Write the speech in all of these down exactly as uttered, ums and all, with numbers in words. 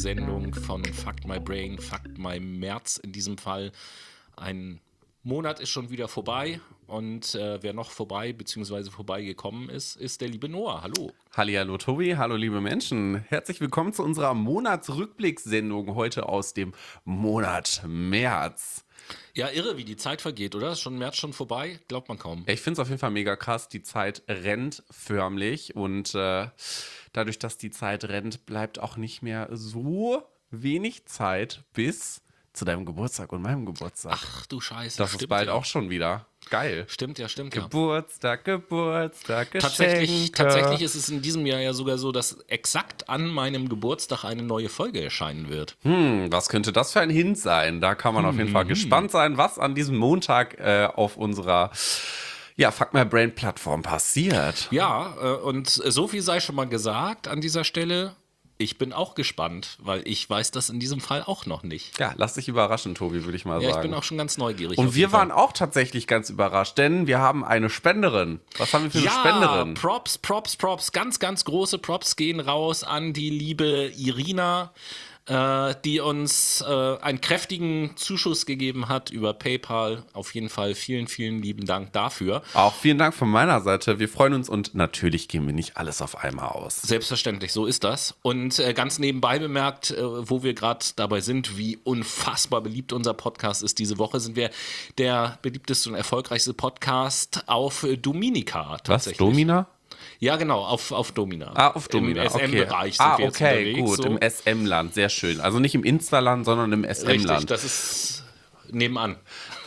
Sendung von Fuck My Brain, Fuck My März in diesem Fall. Ein Monat ist schon wieder vorbei und äh, wer noch vorbei bzw. vorbeigekommen ist, ist der liebe Noah. Hallo. Hallihallo Tobi, hallo liebe Menschen. Herzlich willkommen zu unserer Monatsrückblickssendung heute aus dem Monat März. Ja, irre, wie die Zeit vergeht, oder? Ist schon März schon vorbei? Glaubt man kaum. Ich finde es auf jeden Fall mega krass. Die Zeit rennt förmlich und äh, dadurch, dass die Zeit rennt, bleibt auch nicht mehr so wenig Zeit bis zu deinem Geburtstag und meinem Geburtstag. Ach du Scheiße. Das ist bald ja. auch schon wieder. Geil. Stimmt, ja, stimmt, ja. Geburtstag, Geburtstag, Geschenke. Tatsächlich, tatsächlich ist es in diesem Jahr ja sogar so, dass exakt an meinem Geburtstag eine neue Folge erscheinen wird. Hm, was könnte das für ein Hint sein? Da kann man hm, auf jeden Fall hm. gespannt sein, was an diesem Montag äh, auf unserer ja, Fuck My Brain Plattform passiert. Ja, äh, und so viel sei schon mal gesagt an dieser Stelle. Ich bin auch gespannt, weil ich weiß das in diesem Fall auch noch nicht. Ja, lass dich überraschen, Tobi, würde ich mal ja, sagen. Ja, ich bin auch schon ganz neugierig. Und wir waren auch tatsächlich ganz überrascht, denn wir haben eine Spenderin. Was haben wir für eine ja, Spenderin? Props, Props, Props. Ganz, ganz große Props gehen raus an die liebe Irina, äh, die uns äh, einen kräftigen Zuschuss gegeben hat über PayPal. Auf jeden Fall vielen, vielen lieben Dank dafür. Auch vielen Dank von meiner Seite. Wir freuen uns und natürlich gehen wir nicht alles auf einmal aus. Selbstverständlich, so ist das. Und äh, ganz nebenbei bemerkt, äh, wo wir gerade dabei sind, wie unfassbar beliebt unser Podcast ist. Diese Woche sind wir der beliebteste und erfolgreichste Podcast auf Dominica. Was, Domina? Ja, genau, auf, auf Domina. Ah, auf Domina, Im S M-Bereich okay. sind wir jetzt ah, okay, unterwegs. gut, so. Im S M-Land, sehr schön. Also nicht im Insta-Land, sondern im S M-Land. Richtig, das ist nebenan.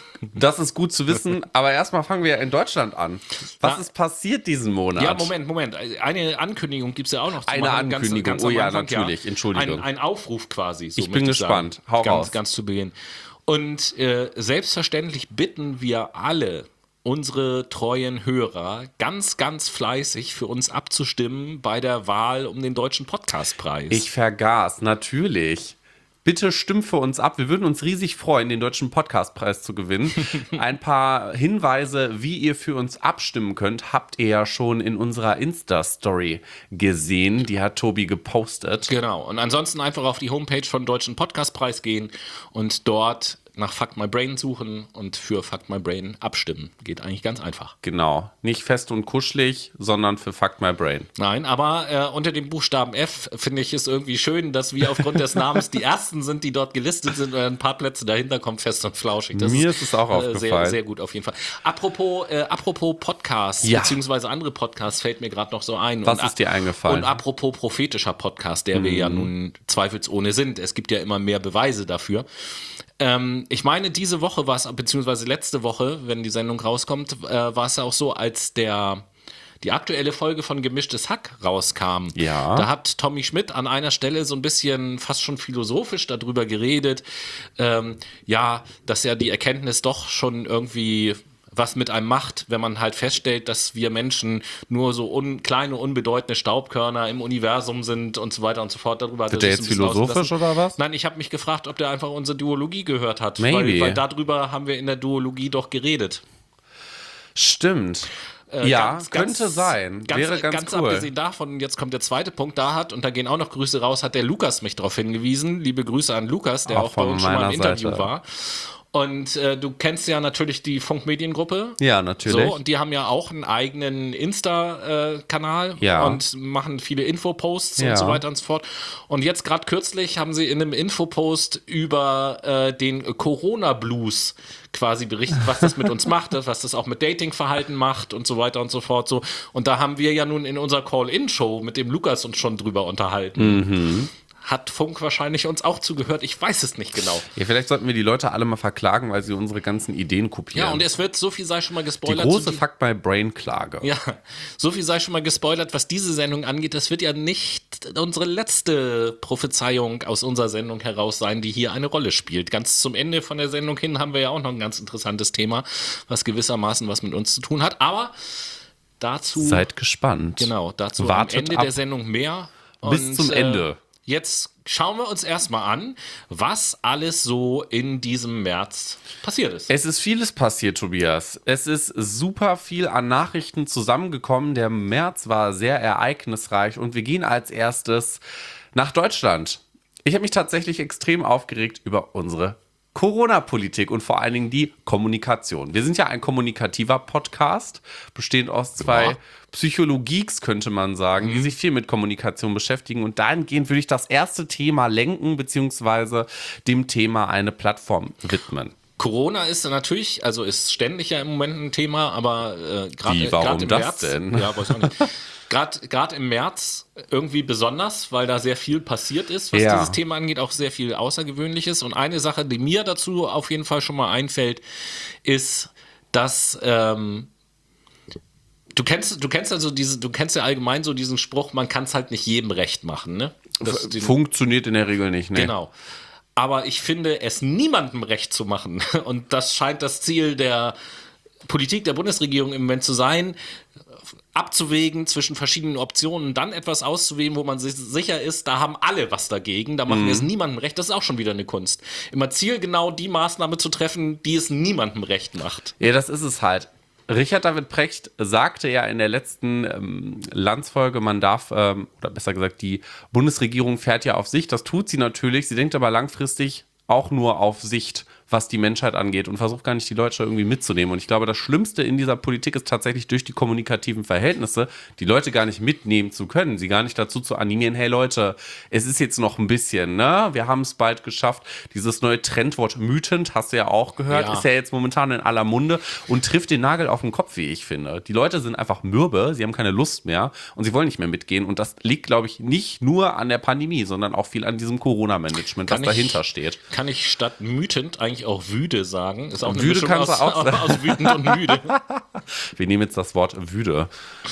Das ist gut zu wissen, aber erstmal fangen wir in Deutschland an. Was Na, ist passiert diesen Monat? Ja, Moment, Moment. Eine Ankündigung gibt es ja auch noch zu Eine machen. Ankündigung, ganz, ganz oh ja, Anfang, natürlich, ja. Entschuldigung. Ein, ein Aufruf quasi. So ich bin gespannt, sagen. hau ganz, raus. Ganz zu Beginn. Und äh, selbstverständlich bitten wir alle, unsere treuen Hörer, ganz, ganz fleißig für uns abzustimmen bei der Wahl um den Deutschen Podcastpreis. Ich vergaß, natürlich. Bitte stimmt für uns ab. Wir würden uns riesig freuen, den Deutschen Podcastpreis zu gewinnen. Ein paar Hinweise, wie ihr für uns abstimmen könnt, habt ihr ja schon in unserer Insta-Story gesehen. Die hat Tobi gepostet. Genau. Und ansonsten einfach auf die Homepage vom Deutschen Podcastpreis gehen und dort nach Fuck My Brain suchen und für Fuck My Brain abstimmen. Geht eigentlich ganz einfach. Genau. Nicht fest und kuschelig, sondern für Fuck My Brain. Nein, aber äh, unter dem Buchstaben F finde ich es irgendwie schön, dass wir aufgrund des Namens die Ersten sind, die dort gelistet sind und ein paar Plätze dahinter kommen, fest und flauschig. Das Mir ist, ist es auch äh, aufgefallen. Sehr, sehr gut auf jeden Fall. Apropos, äh, apropos Podcasts, ja. beziehungsweise andere Podcasts, fällt mir gerade noch so ein. Was und, ist dir eingefallen? Und apropos prophetischer Podcast, der mhm. wir ja nun zweifelsohne sind. Es gibt ja immer mehr Beweise dafür. Ähm, ich meine, diese Woche war es, beziehungsweise letzte Woche, wenn die Sendung rauskommt, äh, war es ja auch so, als der die aktuelle Folge von Gemischtes Hack rauskam. Ja. Da hat Tommy Schmidt an einer Stelle so ein bisschen fast schon philosophisch darüber geredet, ähm, ja, dass ja die Erkenntnis doch schon irgendwie was mit einem macht, wenn man halt feststellt, dass wir Menschen nur so un, kleine, unbedeutende Staubkörner im Universum sind und so weiter und so fort. Darüber hat er der jetzt philosophisch oder was? Nein, ich habe mich gefragt, ob der einfach unsere Duologie gehört hat. Maybe. Weil, weil darüber haben wir in der Duologie doch geredet. Stimmt. Äh, ja, ganz, könnte ganz, sein. Ganz, Wäre ganz, ganz cool. abgesehen davon, jetzt kommt der zweite Punkt, da hat, und da gehen auch noch Grüße raus, hat der Lukas mich darauf hingewiesen. Liebe Grüße an Lukas, der auch, auch bei uns schon mal im Interview Seite. war. Und äh, du kennst ja natürlich die Funkmediengruppe. Ja, natürlich. So, und die haben ja auch einen eigenen Insta-Kanal äh, ja. und machen viele Infoposts ja. und so weiter und so fort. Und jetzt gerade kürzlich haben sie in einem Infopost über äh, den Corona-Blues quasi berichtet, was das mit uns macht, was das auch mit Datingverhalten macht und so weiter und so fort. So. Und da haben wir ja nun in unserer Call-In-Show mit dem Lukas uns schon drüber unterhalten. Mhm. Hat Funk wahrscheinlich uns auch zugehört. Ich weiß es nicht genau. Ja, vielleicht sollten wir die Leute alle mal verklagen, weil sie unsere ganzen Ideen kopieren. Ja, und es wird, so viel sei schon mal gespoilert. Die große Fuck My Brain Klage. Ja, so viel sei schon mal gespoilert, was diese Sendung angeht. Das wird ja nicht unsere letzte Prophezeiung aus unserer Sendung heraus sein, die hier eine Rolle spielt. Ganz zum Ende von der Sendung hin haben wir ja auch noch ein ganz interessantes Thema, was gewissermaßen was mit uns zu tun hat. Aber dazu... Seid gespannt. Genau, dazu Wartet am Ende ab. der Sendung mehr. Bis und, zum Ende. Äh, Jetzt schauen wir uns erstmal an, was alles so in diesem März passiert ist. Es ist vieles passiert, Tobias. Es ist super viel an Nachrichten zusammengekommen. Der März war sehr ereignisreich und wir gehen als erstes nach Deutschland. Ich habe mich tatsächlich extrem aufgeregt über unsere Corona-Politik und vor allen Dingen die Kommunikation. Wir sind ja ein kommunikativer Podcast, bestehend aus zwei Ja. Psychologies, könnte man sagen, die sich viel mit Kommunikation beschäftigen. Und dahingehend würde ich das erste Thema lenken, beziehungsweise dem Thema eine Plattform widmen. Corona ist natürlich, also ist ständig ja im Moment ein Thema, aber äh, Wie, gerade warum gerade im das März, denn? ja, weiß auch nicht. Gerade gerade im März irgendwie besonders, weil da sehr viel passiert ist, was Ja. dieses Thema angeht, auch sehr viel Außergewöhnliches. Und eine Sache, die mir dazu auf jeden Fall schon mal einfällt, ist, dass ähm, du kennst, du kennst also diese, du kennst ja allgemein so diesen Spruch, man kann es halt nicht jedem recht machen, ne? Das, den, Funktioniert in der Regel nicht, ne? Genau. Aber ich finde, es niemandem recht zu machen. Und das scheint das Ziel der Politik der Bundesregierung im Moment zu sein, abzuwägen zwischen verschiedenen Optionen, dann etwas auszuwählen, wo man sich sicher ist, da haben alle was dagegen, da machen wir es niemandem recht. Das ist auch schon wieder eine Kunst. Immer zielgenau die Maßnahme zu treffen, die es niemandem recht macht. Ja, das ist es halt. Richard David Precht sagte ja in der letzten ähm, Landsfolge, man darf, ähm, oder besser gesagt, die Bundesregierung fährt ja auf Sicht. Das tut sie natürlich. Sie denkt aber langfristig auch nur auf Sicht, was die Menschheit angeht und versucht gar nicht, die Leute irgendwie mitzunehmen. Und ich glaube, das Schlimmste in dieser Politik ist tatsächlich durch die kommunikativen Verhältnisse, die Leute gar nicht mitnehmen zu können, sie gar nicht dazu zu animieren, hey Leute, es ist jetzt noch ein bisschen, ne? Wir haben es bald geschafft. Dieses neue Trendwort wütend, hast du ja auch gehört, Ja. ist ja jetzt momentan in aller Munde und trifft den Nagel auf den Kopf, wie ich finde. Die Leute sind einfach mürbe, sie haben keine Lust mehr und sie wollen nicht mehr mitgehen. Und das liegt, glaube ich, nicht nur an der Pandemie, sondern auch viel an diesem Corona-Management, was Kann ich- dahinter steht. Kann ich statt wütend eigentlich auch wüde sagen? Ist auch eine Wüde Mischung kannst du aus, auch sagen. aus wütend und müde. Wir nehmen jetzt das Wort wüde.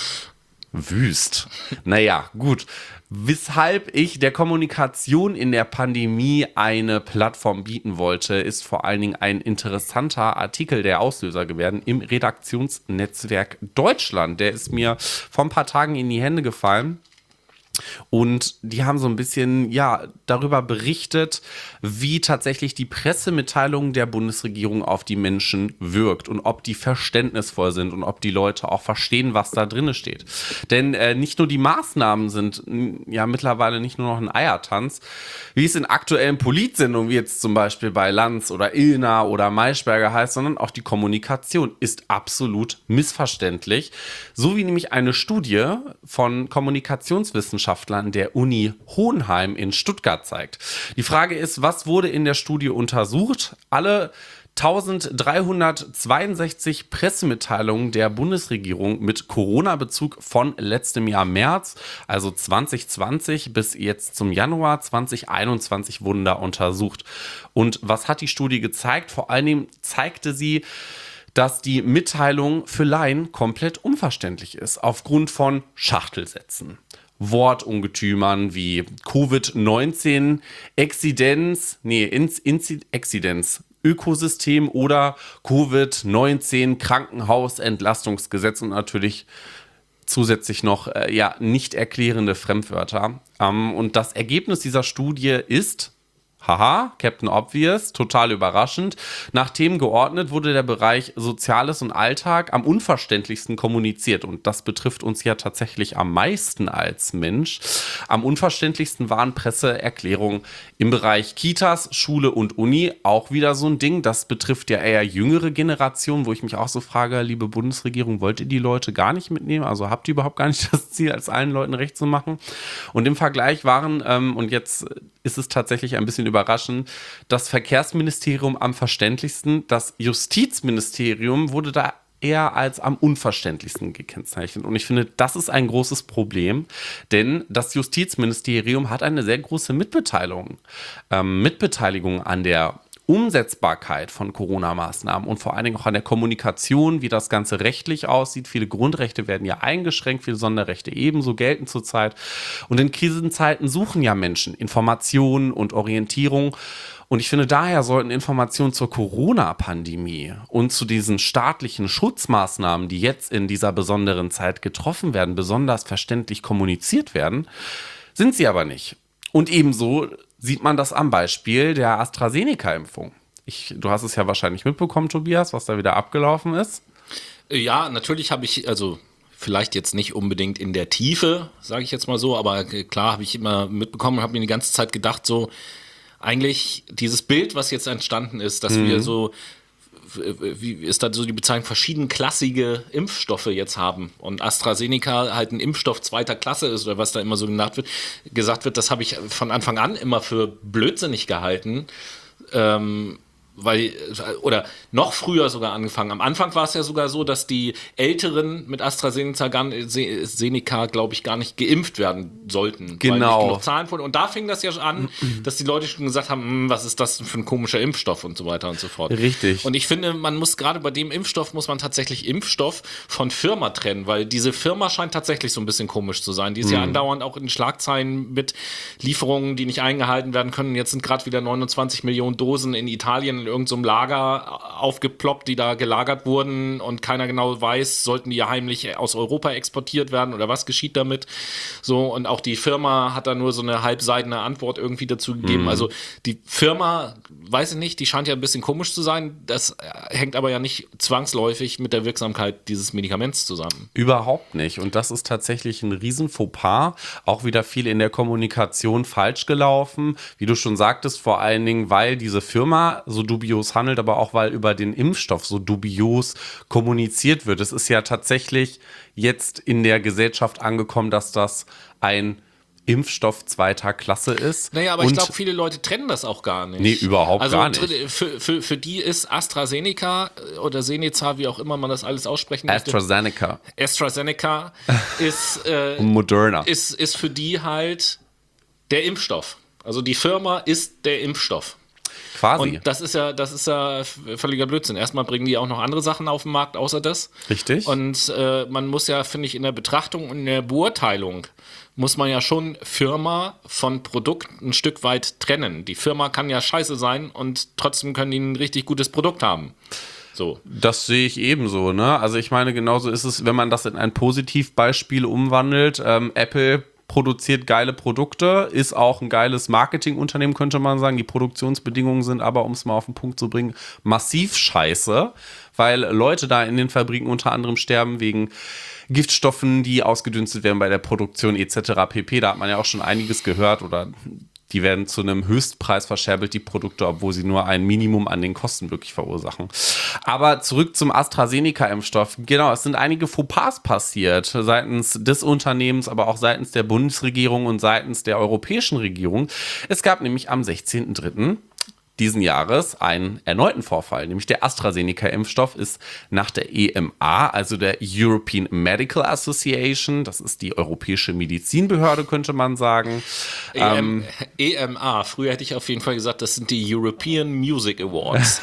Wüst. Naja, gut. Weshalb ich der Kommunikation in der Pandemie eine Plattform bieten wollte, ist vor allen Dingen ein interessanter Artikel der Auslöser geworden im Redaktionsnetzwerk Deutschland. Der ist mir vor ein paar Tagen in die Hände gefallen. Und die haben so ein bisschen, ja, darüber berichtet, wie tatsächlich die Pressemitteilung der Bundesregierung auf die Menschen wirkt und ob die verständnisvoll sind und ob die Leute auch verstehen, was da drin steht. Denn äh, nicht nur die Maßnahmen sind m, ja mittlerweile nicht nur noch ein Eiertanz, wie es in aktuellen Politsendungen, wie jetzt zum Beispiel bei Lanz oder Illner oder Maischberger heißt, sondern auch die Kommunikation ist absolut missverständlich. So wie nämlich eine Studie von Kommunikationswissenschaftlern der Uni Hohenheim in Stuttgart zeigt. Die Frage ist, was wurde in der Studie untersucht? Alle eintausenddreihundertzweiundsechzig Pressemitteilungen der Bundesregierung mit Corona-Bezug von letztem Jahr März, also zwanzig zwanzig bis jetzt zum Januar zwanzig einundzwanzig wurden da untersucht. Und was hat die Studie gezeigt? Vor allen Dingen zeigte sie, dass die Mitteilung für Laien komplett unverständlich ist, aufgrund von Schachtelsätzen. Wortungetümern wie Covid neunzehn, Exzidenz, nee, Inz, Inzi, Exzidenz, Ökosystem oder Covid neunzehn, Krankenhausentlastungsgesetz und natürlich zusätzlich noch äh, ja, nicht erklärende Fremdwörter. Ähm, und das Ergebnis dieser Studie ist, haha, Captain Obvious, total überraschend. Nach Themen geordnet wurde der Bereich Soziales und Alltag am unverständlichsten kommuniziert. Und das betrifft uns ja tatsächlich am meisten als Mensch. Am unverständlichsten waren Presseerklärungen im Bereich Kitas, Schule und Uni. Auch wieder so ein Ding. Das betrifft ja eher jüngere Generationen, wo ich mich auch so frage, liebe Bundesregierung, wollt ihr die Leute gar nicht mitnehmen? Also habt ihr überhaupt gar nicht das Ziel, als allen Leuten recht zu machen? Und im Vergleich waren, ähm, und jetzt ist es tatsächlich ein bisschen überraschend, das Verkehrsministerium am verständlichsten, das Justizministerium wurde da eher als am unverständlichsten gekennzeichnet. Und ich finde, das ist ein großes Problem, denn das Justizministerium hat eine sehr große Mitbeteiligung, ähm, Mitbeteiligung an der Umsetzbarkeit von Corona-Maßnahmen und vor allen Dingen auch an der Kommunikation, wie das Ganze rechtlich aussieht. Viele Grundrechte werden ja eingeschränkt, viele Sonderrechte ebenso gelten zurzeit. Und in Krisenzeiten suchen ja Menschen Informationen und Orientierung. Und ich finde, daher sollten Informationen zur Corona-Pandemie und zu diesen staatlichen Schutzmaßnahmen, die jetzt in dieser besonderen Zeit getroffen werden, besonders verständlich kommuniziert werden. Sind sie aber nicht. Und ebenso sieht man das am Beispiel der AstraZeneca-Impfung. Ich, du hast es ja wahrscheinlich mitbekommen, Tobias, was da wieder abgelaufen ist. Ja, natürlich habe ich, also vielleicht jetzt nicht unbedingt in der Tiefe, sage ich jetzt mal so, aber klar habe ich immer mitbekommen und habe mir die ganze Zeit gedacht, so eigentlich dieses Bild, was jetzt entstanden ist, dass mhm. wir so, wie ist da so die Bezeichnung, verschiedenklassige Impfstoffe jetzt haben und AstraZeneca halt ein Impfstoff zweiter Klasse ist oder was da immer so genannt wird, gesagt wird, das habe ich von Anfang an immer für blödsinnig gehalten. Ähm, weil, oder noch früher sogar angefangen. Am Anfang war es ja sogar so, dass die Älteren mit AstraZeneca, glaube ich, gar nicht geimpft werden sollten. Genau. Weil nicht genug Zahlen von, und da fing das ja schon an, dass die Leute schon gesagt haben, was ist das für ein komischer Impfstoff und so weiter und so fort. Richtig. Und ich finde, man muss gerade bei dem Impfstoff, muss man tatsächlich Impfstoff von Firma trennen, weil diese Firma scheint tatsächlich so ein bisschen komisch zu sein. Die ist mhm. ja andauernd auch in den Schlagzeilen mit Lieferungen, die nicht eingehalten werden können. Jetzt sind gerade wieder neunundzwanzig Millionen Dosen in Italien in irgendeinem Lager aufgeploppt, die da gelagert wurden und keiner genau weiß, sollten die ja heimlich aus Europa exportiert werden oder was geschieht damit. So, und auch die Firma hat da nur so eine halbseidene Antwort irgendwie dazu gegeben. Mhm. Also die Firma, weiß ich nicht, die scheint ja ein bisschen komisch zu sein. Das hängt aber ja nicht zwangsläufig mit der Wirksamkeit dieses Medikaments zusammen. Überhaupt nicht. Und das ist tatsächlich ein riesen Fauxpas. Auch wieder viel in der Kommunikation falsch gelaufen. Wie du schon sagtest, vor allen Dingen, weil diese Firma so dubios handelt, aber auch, weil über den Impfstoff so dubios kommuniziert wird. Es ist ja tatsächlich jetzt in der Gesellschaft angekommen, dass das ein Impfstoff zweiter Klasse ist. Naja, aber und ich glaube, viele Leute trennen das auch gar nicht. Nee, überhaupt also, gar nicht. Für, für, für die ist AstraZeneca oder Seneca, wie auch immer man das alles aussprechen möchte. AstraZeneca. AstraZeneca ist, äh, Moderna. Ist, ist für die halt der Impfstoff. Also die Firma ist der Impfstoff. Quasi. Und das ist ja, das ist ja völliger Blödsinn. Erstmal bringen die auch noch andere Sachen auf den Markt, außer das. Richtig. Und äh, man muss ja, finde ich, in der Betrachtung und in der Beurteilung muss man ja schon Firma von Produkt ein Stück weit trennen. Die Firma kann ja scheiße sein und trotzdem können die ein richtig gutes Produkt haben. So. Das sehe ich ebenso, ne? Also ich meine, genauso ist es, wenn man das in ein Positivbeispiel umwandelt. Ähm, Apple produziert geile Produkte, ist auch ein geiles Marketingunternehmen, könnte man sagen. Die Produktionsbedingungen sind aber, um es mal auf den Punkt zu bringen, massiv scheiße, weil Leute da in den Fabriken unter anderem sterben wegen Giftstoffen, die ausgedünstet werden bei der Produktion et cetera pp. Da hat man ja auch schon einiges gehört oder die werden zu einem Höchstpreis verscherbelt, die Produkte, obwohl sie nur ein Minimum an den Kosten wirklich verursachen. Aber zurück zum AstraZeneca-Impfstoff. Genau, es sind einige Fauxpas passiert seitens des Unternehmens, aber auch seitens der Bundesregierung und seitens der europäischen Regierung. Es gab nämlich am sechzehnten dritten diesen Jahres einen erneuten Vorfall, nämlich der AstraZeneca-Impfstoff ist nach der E M A, also der European Medical Association, das ist die europäische Medizinbehörde, könnte man sagen. E M, ähm, E M A, früher hätte ich auf jeden Fall gesagt, das sind die European Music Awards.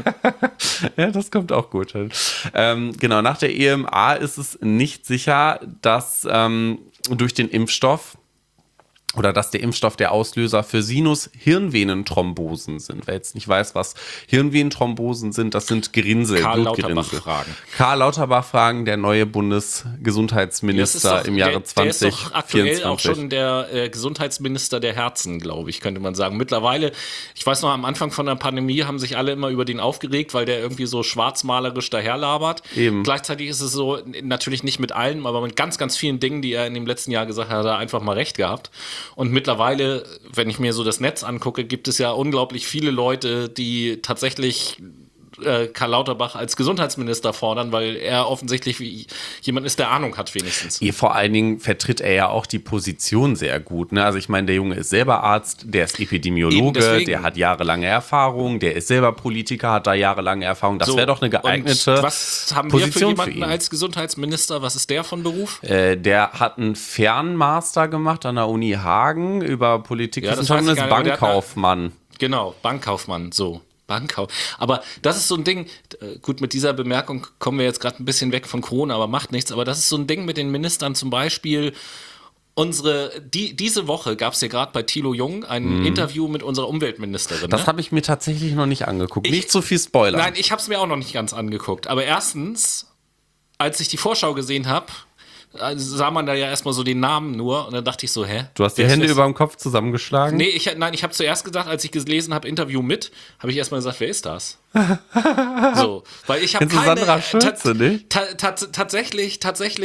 Ja, das kommt auch gut hin. Ähm, genau, nach der E M A ist es nicht sicher, dass ähm, durch den Impfstoff oder dass der Impfstoff der Auslöser für Sinus-Hirnvenenthrombosen sind. Wer jetzt nicht weiß, was Hirnvenenthrombosen sind, das sind Gerinnsel, Karl Blutgerinnsel. Lauterbach-Fragen. Karl Lauterbach-Fragen, der neue Bundesgesundheitsminister im Jahre zwanzig vierundzwanzig. Der ist doch aktuell auch schon der äh, Gesundheitsminister der Herzen, glaube ich, könnte man sagen. Mittlerweile, ich weiß noch, am Anfang von der Pandemie haben sich alle immer über den aufgeregt, weil der irgendwie so schwarzmalerisch daherlabert. Eben. Gleichzeitig ist es so, natürlich nicht mit allem, aber mit ganz, ganz vielen Dingen, die er in dem letzten Jahr gesagt hat, hat er einfach mal recht gehabt. Und mittlerweile, wenn ich mir so das Netz angucke, gibt es ja unglaublich viele Leute, die tatsächlich äh, Karl Lauterbach als Gesundheitsminister fordern, weil er offensichtlich wie jemand ist, der Ahnung hat wenigstens. Vor allen Dingen vertritt er ja auch die Position sehr gut. Ne? Also ich meine, der Junge ist selber Arzt, der ist Epidemiologe, der hat jahrelange Erfahrung, der ist selber Politiker, hat da jahrelange Erfahrung. Das so, wäre doch eine geeignete und was haben Position wir für jemanden für ihn als Gesundheitsminister? Was ist der von Beruf? Äh, der hat einen Fernmaster gemacht an der Uni Hagen über Politikwissenschaften ja, und ist Bankkaufmann. Genau, Bankkaufmann, so. Bankkauf. Aber das ist so ein Ding, gut, mit dieser Bemerkung kommen wir jetzt gerade ein bisschen weg von Corona, aber macht nichts. Aber das ist so ein Ding mit den Ministern zum Beispiel. Unsere, die, diese Woche gab es ja gerade bei Thilo Jung ein mm. Interview mit unserer Umweltministerin. Das ne? habe ich mir tatsächlich noch nicht angeguckt. Ich, nicht so viel Spoiler. Nein, ich habe es mir auch noch nicht ganz angeguckt. Aber erstens, als ich die Vorschau gesehen habe, also sah man da ja erstmal so den Namen nur und dann dachte ich so, hä? Du hast die Hände über dem Kopf zusammengeschlagen? Nee, ich, nein, ich habe zuerst gedacht, als ich gelesen habe, Interview mit, habe ich erstmal gesagt, wer ist das? So, weil ich habe keine... Sandra Schulze, ta- nicht? ta- ta- tatsächlich, tatsächlich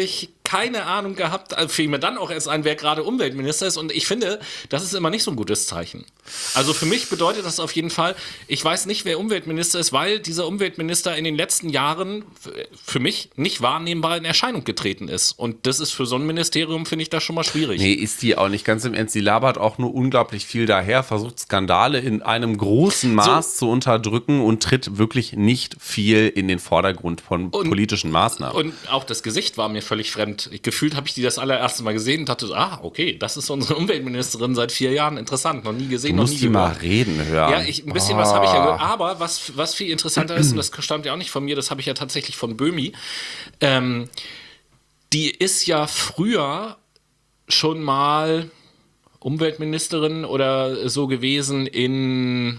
keine Ahnung gehabt, fiel mir dann auch erst ein, wer gerade Umweltminister ist. Und ich finde, das ist immer nicht so ein gutes Zeichen. Also für mich bedeutet das auf jeden Fall, ich weiß nicht, wer Umweltminister ist, weil dieser Umweltminister in den letzten Jahren für mich nicht wahrnehmbar in Erscheinung getreten ist. Und das ist für so ein Ministerium, finde ich, das schon mal schwierig. Nee, ist die auch nicht. Ganz im Ernst, sie labert auch nur unglaublich viel daher, versucht Skandale in einem großen Maß so zu unterdrücken und tritt wirklich nicht viel in den Vordergrund von und, politischen Maßnahmen. Und auch das Gesicht war mir völlig fremd. Ich, gefühlt habe ich die das allererste Mal gesehen und dachte, ah, okay, das ist unsere Umweltministerin seit vier Jahren. Interessant, noch nie gesehen, du noch musst nie die mal reden hören. Ja, ich, ein bisschen oh. was habe ich ja gehört. Aber was, was viel interessanter ist, und das stammt ja auch nicht von mir, das habe ich ja tatsächlich von Böhmi, ähm, die ist ja früher schon mal Umweltministerin oder so gewesen in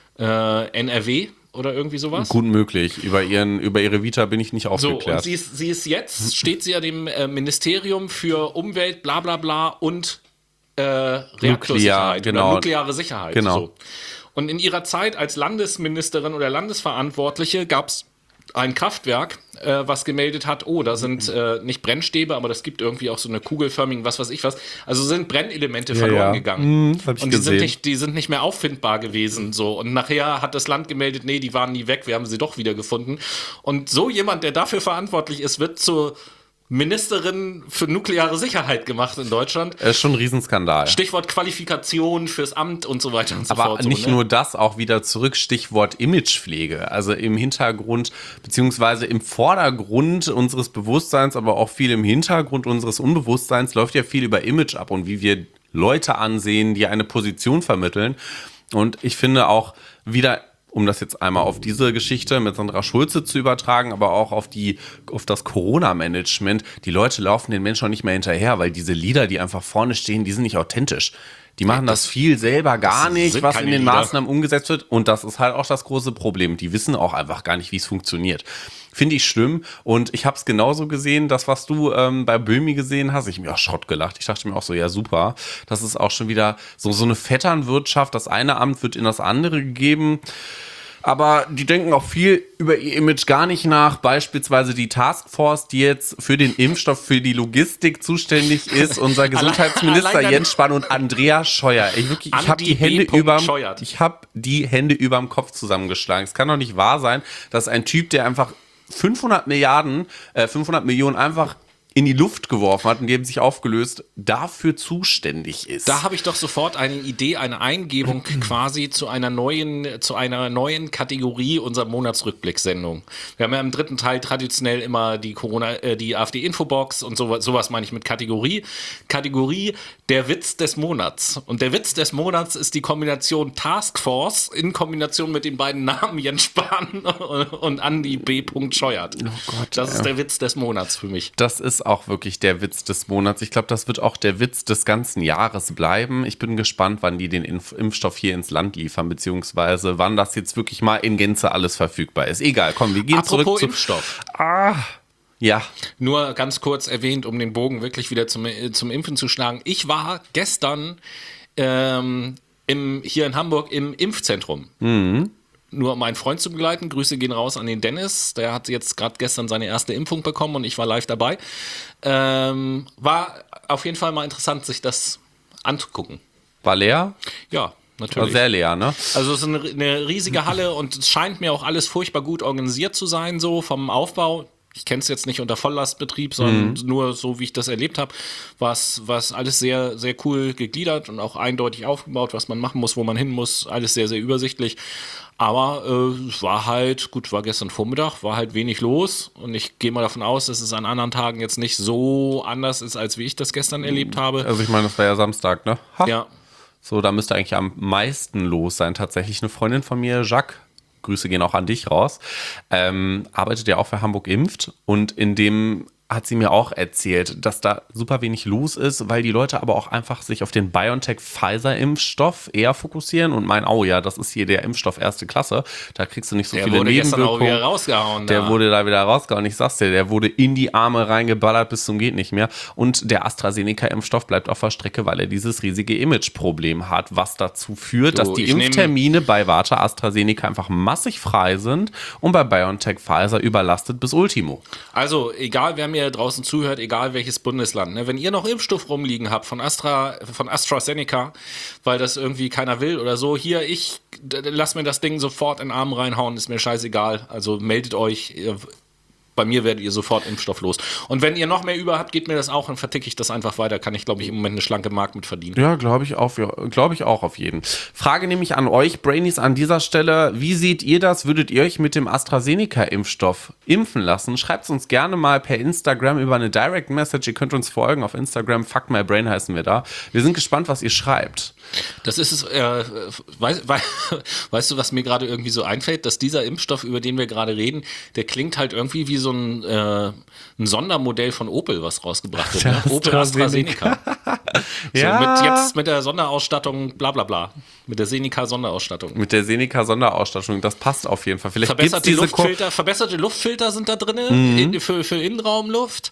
äh, N R W oder irgendwie sowas. Gut möglich. Über, ihren, über ihre Vita bin ich nicht aufgeklärt. So, und sie ist, sie ist jetzt, steht sie ja dem äh, Ministerium für Umwelt, bla bla bla und äh, Reaktorsicherheit, genau. oder nukleare Sicherheit. Genau. So. Und in ihrer Zeit als Landesministerin oder Landesverantwortliche gab es ein Kraftwerk, äh, was gemeldet hat, oh, da sind äh, nicht Brennstäbe, aber das gibt irgendwie auch so eine kugelförmigen, was weiß ich was. Also sind Brennelemente ja, verloren ja. gegangen. Hm, hab ich und die gesehen. sind, nicht, die sind nicht mehr auffindbar gewesen. So. Und nachher hat das Land gemeldet, nee, die waren nie weg, wir haben sie doch wieder gefunden. Und so jemand, der dafür verantwortlich ist, wird zur Ministerin für nukleare Sicherheit gemacht in Deutschland. Das ist schon ein Riesenskandal. Stichwort Qualifikation fürs Amt und so weiter und so Aber fort. nicht so, ne? nur das, auch wieder zurück, Stichwort Imagepflege. Also im Hintergrund, beziehungsweise im Vordergrund unseres Bewusstseins, aber auch viel im Hintergrund unseres Unbewusstseins läuft ja viel über Image ab und wie wir Leute ansehen, die eine Position vermitteln. Und ich finde auch wieder, um das jetzt einmal auf diese Geschichte mit Sandra Schulze zu übertragen, aber auch auf die, auf das Corona-Management. Die Leute laufen den Menschen auch nicht mehr hinterher, weil diese Lieder, die einfach vorne stehen, die sind nicht authentisch. Die machen das, das viel selber gar nicht, was in den Lieder. Maßnahmen umgesetzt wird. Und das ist halt auch das große Problem. Die wissen auch einfach gar nicht, wie es funktioniert. Finde ich schlimm. Und ich habe es genauso gesehen, das, was du ähm, bei Böhmi gesehen hast. Ich habe mir auch Schrott gelacht. Ich dachte mir auch so, ja super. Das ist auch schon wieder so, so eine Vetternwirtschaft. Das eine Amt wird in das andere gegeben. Aber die denken auch viel über ihr Image gar nicht nach. Beispielsweise die Taskforce, die jetzt für den Impfstoff, für die Logistik zuständig ist. Unser Gesundheitsminister Jens Spahn und Andrea Scheuer. Ich, wirklich, ich habe die Hände überm, ich habe die Hände überm Kopf zusammengeschlagen. Es kann doch nicht wahr sein, dass ein Typ, der einfach fünfhundert Milliarden, äh, fünfhundert Millionen einfach in die Luft geworfen hat und die haben sich aufgelöst, dafür zuständig ist. Da habe ich doch sofort eine Idee, eine Eingebung quasi zu einer neuen, zu einer neuen Kategorie unserer Monatsrückblicksendung. Wir haben ja im dritten Teil traditionell immer die Corona, äh, die AfD-Infobox und sowas, sowas meine ich mit Kategorie. Kategorie der Witz des Monats. Und der Witz des Monats ist die Kombination Taskforce in Kombination mit den beiden Namen Jens Spahn und Andi B. Scheuert. Oh Gott, das ist der Witz des Monats für mich. Das ist auch wirklich der Witz des Monats. Ich glaube, das wird auch der Witz des ganzen Jahres bleiben. Ich bin gespannt, wann die den Impf- Impfstoff hier ins Land liefern, beziehungsweise wann das jetzt wirklich mal in Gänze alles verfügbar ist. Egal, komm, wir gehen Apropos zurück zu Impfstoff. Ah, ja. Nur ganz kurz erwähnt, um den Bogen wirklich wieder zum, zum Impfen zu schlagen. Ich war gestern ähm, im, hier in Hamburg im Impfzentrum. Mhm. Nur um einen Freund zu begleiten. Grüße gehen raus an den Dennis. Der hat jetzt gerade gestern seine erste Impfung bekommen und ich war live dabei. Ähm, war auf jeden Fall mal interessant, sich das anzugucken. War leer? Ja, natürlich. War sehr leer, ne? Also es ist eine, eine riesige Halle und es scheint mir auch alles furchtbar gut organisiert zu sein, so vom Aufbau. Ich kenne es jetzt nicht unter Volllastbetrieb, sondern mhm. nur so, wie ich das erlebt habe, war es alles sehr, sehr cool gegliedert und auch eindeutig aufgebaut, was man machen muss, wo man hin muss. Alles sehr, sehr übersichtlich. Aber äh, es war halt, gut, war gestern Vormittag, war halt wenig los und ich gehe mal davon aus, dass es an anderen Tagen jetzt nicht so anders ist, als wie ich das gestern erlebt habe. Also ich meine, das war ja Samstag, ne? Ha. Ja. So, da müsste eigentlich am meisten los sein. Tatsächlich eine Freundin von mir, Jacques, Grüße gehen auch an dich raus, ähm, arbeitet ja auch für Hamburg Impft und in dem hat sie mir auch erzählt, dass da super wenig los ist, weil die Leute aber auch einfach sich auf den BioNTech-Pfizer-Impfstoff eher fokussieren und meinen, oh ja, das ist hier der Impfstoff erste Klasse, da kriegst du nicht so der viele wurde Nebenwirkungen. Gestern auch wieder rausgehauen. Der da. wurde da wieder rausgehauen. Ich sag's dir, der wurde in die Arme reingeballert bis zum geht nicht mehr. Und der AstraZeneca-Impfstoff bleibt auf der Strecke, weil er dieses riesige Image-Problem hat, was dazu führt, du, dass die Impftermine bei Warta AstraZeneca einfach massig frei sind und bei BioNTech Pfizer überlastet bis Ultimo. Also, egal wer mir mir draußen zuhört, egal welches Bundesland, ne, wenn ihr noch Impfstoff rumliegen habt von Astra, von AstraZeneca, weil das irgendwie keiner will oder so, hier, ich d- lass mir das Ding sofort in den Arm reinhauen, ist mir scheißegal. Also meldet euch, ihr, bei mir werdet ihr sofort Impfstoff los. Und wenn ihr noch mehr über habt, gebt mir das auch und verticke ich das einfach weiter. Kann ich, glaube ich, im Moment eine schlanke Mark mit verdienen. Ja, glaube ich, auch, ja, glaube ich auch auf jeden. Frage nämlich an euch, Brainies, an dieser Stelle. Wie seht ihr das? Würdet ihr euch mit dem AstraZeneca-Impfstoff impfen lassen? Schreibt es uns gerne mal per Instagram über eine Direct Message. Ihr könnt uns folgen auf Instagram. Fuck my brain heißen wir da. Wir sind gespannt, was ihr schreibt. Das ist es, äh, weißt, weißt du, was mir gerade irgendwie so einfällt, dass dieser Impfstoff, über den wir gerade reden, der klingt halt irgendwie wie so ein, äh, ein Sondermodell von Opel, was rausgebracht wird. Ne? Opel AstraZeneca. Ja. So, mit jetzt mit der Sonderausstattung, bla bla bla. Mit der Seneca-Sonderausstattung. Mit der Seneca-Sonderausstattung, das passt auf jeden Fall. Vielleicht gibt's Verbesserte diese Luftfilter, verbesserte Luftfilter sind da drin Mhm. in, für, für Innenraumluft.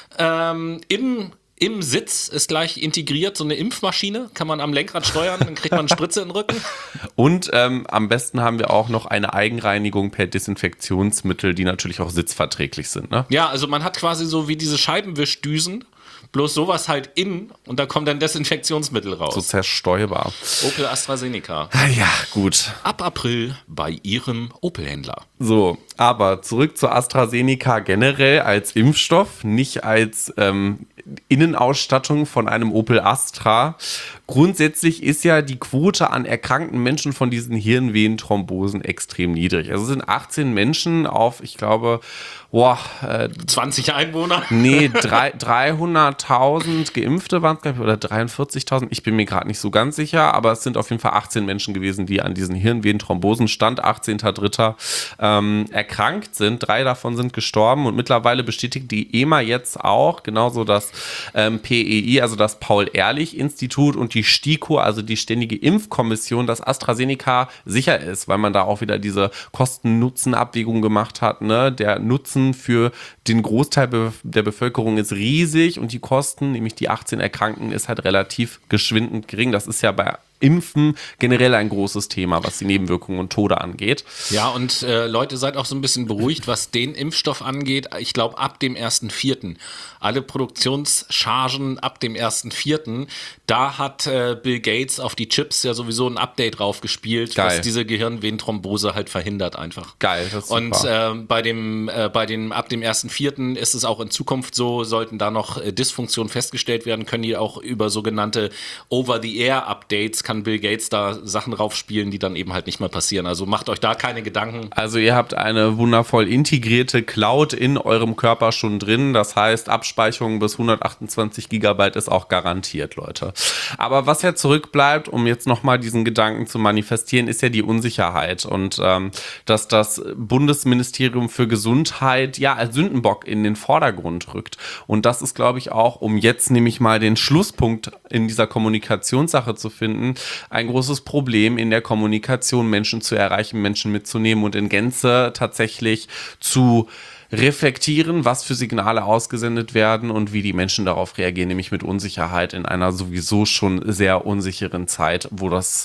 Ähm, im Im Sitz ist gleich integriert so eine Impfmaschine, kann man am Lenkrad steuern, dann kriegt man eine Spritze in den Rücken. Und ähm, am besten haben wir auch noch eine Eigenreinigung per Desinfektionsmittel, die natürlich auch sitzverträglich sind. Ne? Ja, also man hat quasi so wie diese Scheibenwischdüsen, bloß sowas halt innen und da kommt dann Desinfektionsmittel raus. So zerstäuber. Opel AstraZeneca. Ah ja, gut. Ab April bei Ihrem Opel-Händler. So, aber zurück zu AstraZeneca generell als Impfstoff, nicht als ähm, Innenausstattung von einem Opel Astra. Grundsätzlich ist ja die Quote an erkrankten Menschen von diesen Hirnvenenthrombosen extrem niedrig. Also es sind achtzehn Menschen auf, ich glaube, boah, äh, zwanzig Einwohner? nee, drei- dreihunderttausend Geimpfte waren es, glaube ich, oder dreiundvierzigtausend. Ich bin mir gerade nicht so ganz sicher, aber es sind auf jeden Fall achtzehn Menschen gewesen, die an diesen Hirnvenenthrombosen, Stand achtzehnter dritter Ähm, erkrankt sind. Drei davon sind gestorben und mittlerweile bestätigt die E M A jetzt auch, genauso das ähm, P E I, also das Paul-Ehrlich-Institut und die STIKO, also die Ständige Impfkommission, dass AstraZeneca sicher ist, weil man da auch wieder diese Kosten-Nutzen-Abwägung gemacht hat. Ne? Der Nutzen für den Großteil be- der Bevölkerung ist riesig und die Kosten, nämlich die achtzehn Erkrankten, ist halt relativ geschwindend gering. Das ist ja bei Impfen generell ein großes Thema, was die Nebenwirkungen und Tode angeht. Ja, und äh, Leute, seid auch so ein bisschen beruhigt, was den Impfstoff angeht. Ich glaube, ab dem ersten vierten Alle Produktionschargen ab dem ersten vierten Da hat äh, Bill Gates auf die Chips ja sowieso ein Update draufgespielt, Geil. was diese Gehirnvenenthrombose halt verhindert einfach. Geil, das ist Und super. äh, bei dem, äh, bei dem, ab dem ersten vierten ist es auch in Zukunft so, sollten da noch äh, Dysfunktionen festgestellt werden, können die auch über sogenannte Over-the-Air-Updates, kann Bill Gates da Sachen raufspielen, die dann eben halt nicht mehr passieren. Also macht euch da keine Gedanken. Also ihr habt eine wundervoll integrierte Cloud in eurem Körper schon drin. Das heißt, Abspeicherung bis hundertachtundzwanzig Gigabyte ist auch garantiert, Leute. Aber was ja zurückbleibt, um jetzt nochmal diesen Gedanken zu manifestieren, ist ja die Unsicherheit. Und ähm, dass das Bundesministerium für Gesundheit ja als Sündenbock in den Vordergrund rückt. Und das ist, glaube ich, auch, um jetzt nämlich mal den Schlusspunkt in dieser Kommunikationssache zu finden, ein großes Problem in der Kommunikation, Menschen zu erreichen, Menschen mitzunehmen und in Gänze tatsächlich zu reflektieren, was für Signale ausgesendet werden und wie die Menschen darauf reagieren, nämlich mit Unsicherheit in einer sowieso schon sehr unsicheren Zeit, wo das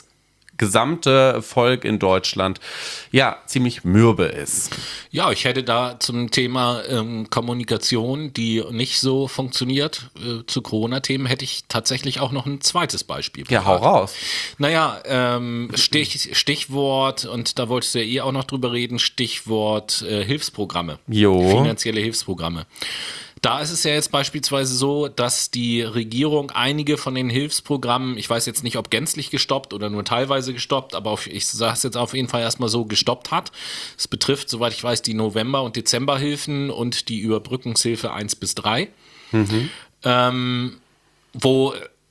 gesamte Volk in Deutschland ja ziemlich mürbe ist. Ja, ich hätte da zum Thema ähm, Kommunikation, die nicht so funktioniert, äh, zu Corona-Themen, hätte ich tatsächlich auch noch ein zweites Beispiel. Ja, hau raus. Naja, ähm, Stich, Stichwort, und da wolltest du ja eh auch noch drüber reden, Stichwort äh, Hilfsprogramme. Jo. Finanzielle Hilfsprogramme. Da ist es ja jetzt beispielsweise so, dass die Regierung einige von den Hilfsprogrammen, ich weiß jetzt nicht, ob gänzlich gestoppt oder nur teilweise gestoppt, aber auf, ich sage es jetzt auf jeden Fall erstmal so, gestoppt hat. Es betrifft, soweit ich weiß, die November- und Dezemberhilfen und die Überbrückungshilfe eins bis drei. Mhm. Ähm, wo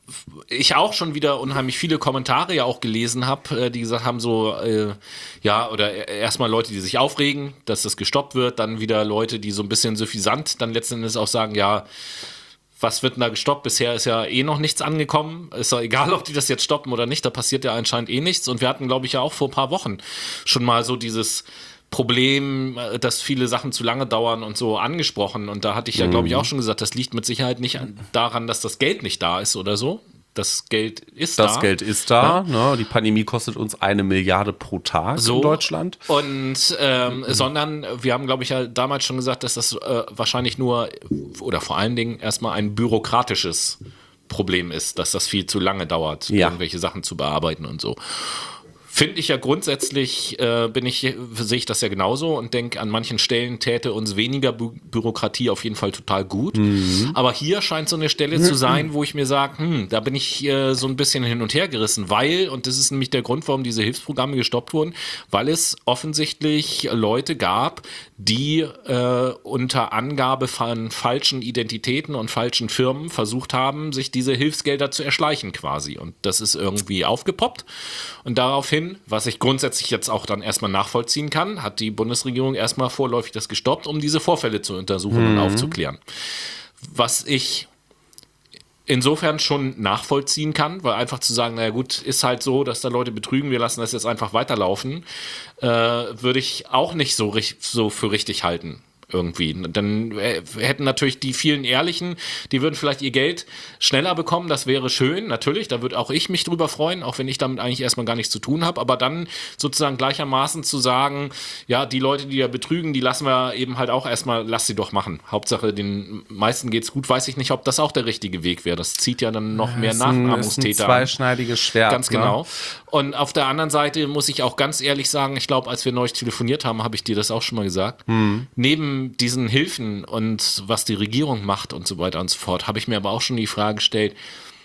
ich auch schon wieder unheimlich viele Kommentare ja auch gelesen habe, die gesagt haben so, äh, ja, oder erstmal Leute, die sich aufregen, dass das gestoppt wird, dann wieder Leute, die so ein bisschen suffisant dann letzten Endes auch sagen, ja, was wird denn da gestoppt? Bisher ist ja eh noch nichts angekommen. Ist ja egal, ob die das jetzt stoppen oder nicht, da passiert ja anscheinend eh nichts. Und wir hatten, glaube ich, ja auch vor ein paar Wochen schon mal so dieses Problem, dass viele Sachen zu lange dauern und so angesprochen. Und da hatte ich ja, glaube ich, auch schon gesagt, das liegt mit Sicherheit nicht an, daran, dass das Geld nicht da ist oder so. das Geld ist Das da. Geld ist da. Ja. Ne? Die Pandemie kostet uns eine Milliarde pro Tag so, in Deutschland. Und ähm, mhm. sondern wir haben, glaube ich, ja damals schon gesagt, dass das äh, wahrscheinlich nur oder vor allen Dingen erstmal ein bürokratisches Problem ist, dass das viel zu lange dauert, ja. irgendwelche Sachen zu bearbeiten und so. Finde ich ja grundsätzlich, äh, bin ich, sehe ich das ja genauso und denke, an manchen Stellen täte uns weniger Bü- Bürokratie auf jeden Fall total gut. Mhm. Aber hier scheint so eine Stelle mhm. zu sein, wo ich mir sage, hm, da bin ich äh, so ein bisschen hin und her gerissen, weil, und das ist nämlich der Grund, warum diese Hilfsprogramme gestoppt wurden, weil es offensichtlich Leute gab, die äh, unter Angabe von falschen Identitäten und falschen Firmen versucht haben, sich diese Hilfsgelder zu erschleichen quasi. Und das ist irgendwie aufgepoppt. Und daraufhin, was ich grundsätzlich jetzt auch dann erstmal nachvollziehen kann, hat die Bundesregierung erstmal vorläufig das gestoppt, um diese Vorfälle zu untersuchen mhm. und aufzuklären. Was ich insofern schon nachvollziehen kann, weil einfach zu sagen, naja gut, ist halt so, dass da Leute betrügen, wir lassen das jetzt einfach weiterlaufen, äh, würde ich auch nicht so, so für richtig halten. Irgendwie. Dann äh, hätten natürlich die vielen Ehrlichen, die würden vielleicht ihr Geld schneller bekommen, das wäre schön, natürlich, da würde auch ich mich drüber freuen, auch wenn ich damit eigentlich erstmal gar nichts zu tun habe, aber dann sozusagen gleichermaßen zu sagen, ja, die Leute, die da betrügen, die lassen wir eben halt auch erstmal, lass sie doch machen. Hauptsache, den meisten geht's gut, weiß ich nicht, ob das auch der richtige Weg wäre. Das zieht ja dann noch mehr Nachahmungstäter. Das ist ein zweischneidiges Schwert. Ganz genau. Ne? Und auf der anderen Seite muss ich auch ganz ehrlich sagen, ich glaube, als wir neulich telefoniert haben, habe ich dir das auch schon mal gesagt, hm. neben diesen Hilfen und was die Regierung macht und so weiter und so fort, habe ich mir aber auch schon die Frage gestellt,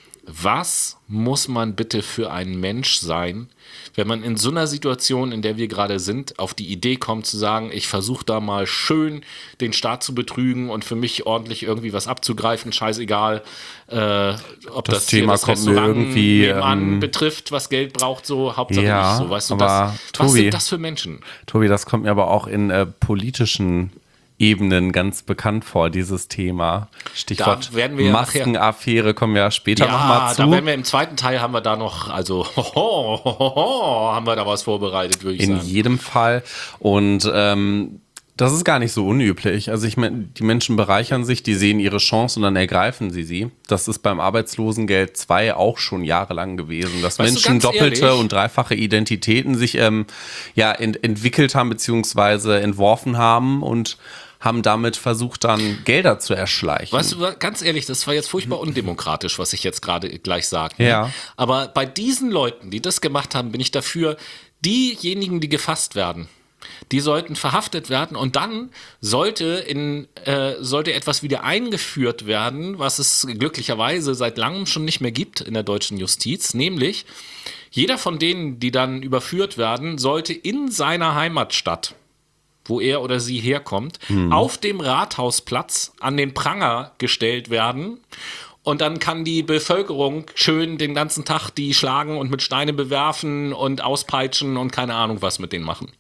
was muss man bitte für ein Mensch sein, wenn man in so einer Situation, in der wir gerade sind, auf die Idee kommt zu sagen, ich versuche da mal schön den Staat zu betrügen und für mich ordentlich irgendwie was abzugreifen, scheißegal, äh, ob das, das Thema das kommt Restaurant irgendwie nebenan ähm, betrifft, was Geld braucht, so Hauptsache ja, nicht so, weißt du, aber das, Tobi, was sind das für Menschen? Tobi, das kommt mir aber auch in äh, politischen Ebenen ganz bekannt vor, dieses Thema. Stichwort ja Maskenaffäre, kommen wir später ja, nochmal zu. Da werden wir im zweiten Teil haben wir da noch, also hoho, hoho, haben wir da was vorbereitet, würde ich in sagen. In jedem Fall. Und ähm, das ist gar nicht so unüblich. Also ich meine, die Menschen bereichern sich, die sehen ihre Chance und dann ergreifen sie sie. Das ist beim Arbeitslosengeld zwei auch schon jahrelang gewesen, dass weißt Menschen doppelte ehrlich? und dreifache Identitäten sich ähm, ja, ent- entwickelt haben beziehungsweise entworfen haben und haben damit versucht, dann Gelder zu erschleichen. Weißt du, ganz ehrlich, das war jetzt furchtbar undemokratisch, was ich jetzt gerade gleich sage. Ne? Ja. Aber bei diesen Leuten, die das gemacht haben, bin ich dafür, diejenigen, die gefasst werden, die sollten verhaftet werden und dann sollte, in, äh, sollte etwas wieder eingeführt werden, was es glücklicherweise seit langem schon nicht mehr gibt in der deutschen Justiz, nämlich jeder von denen, die dann überführt werden, sollte in seiner Heimatstadt, wo er oder sie herkommt, hm. auf dem Rathausplatz an den Pranger gestellt werden. Und dann kann die Bevölkerung schön den ganzen Tag die schlagen und mit Steine bewerfen und auspeitschen und keine Ahnung was mit denen machen.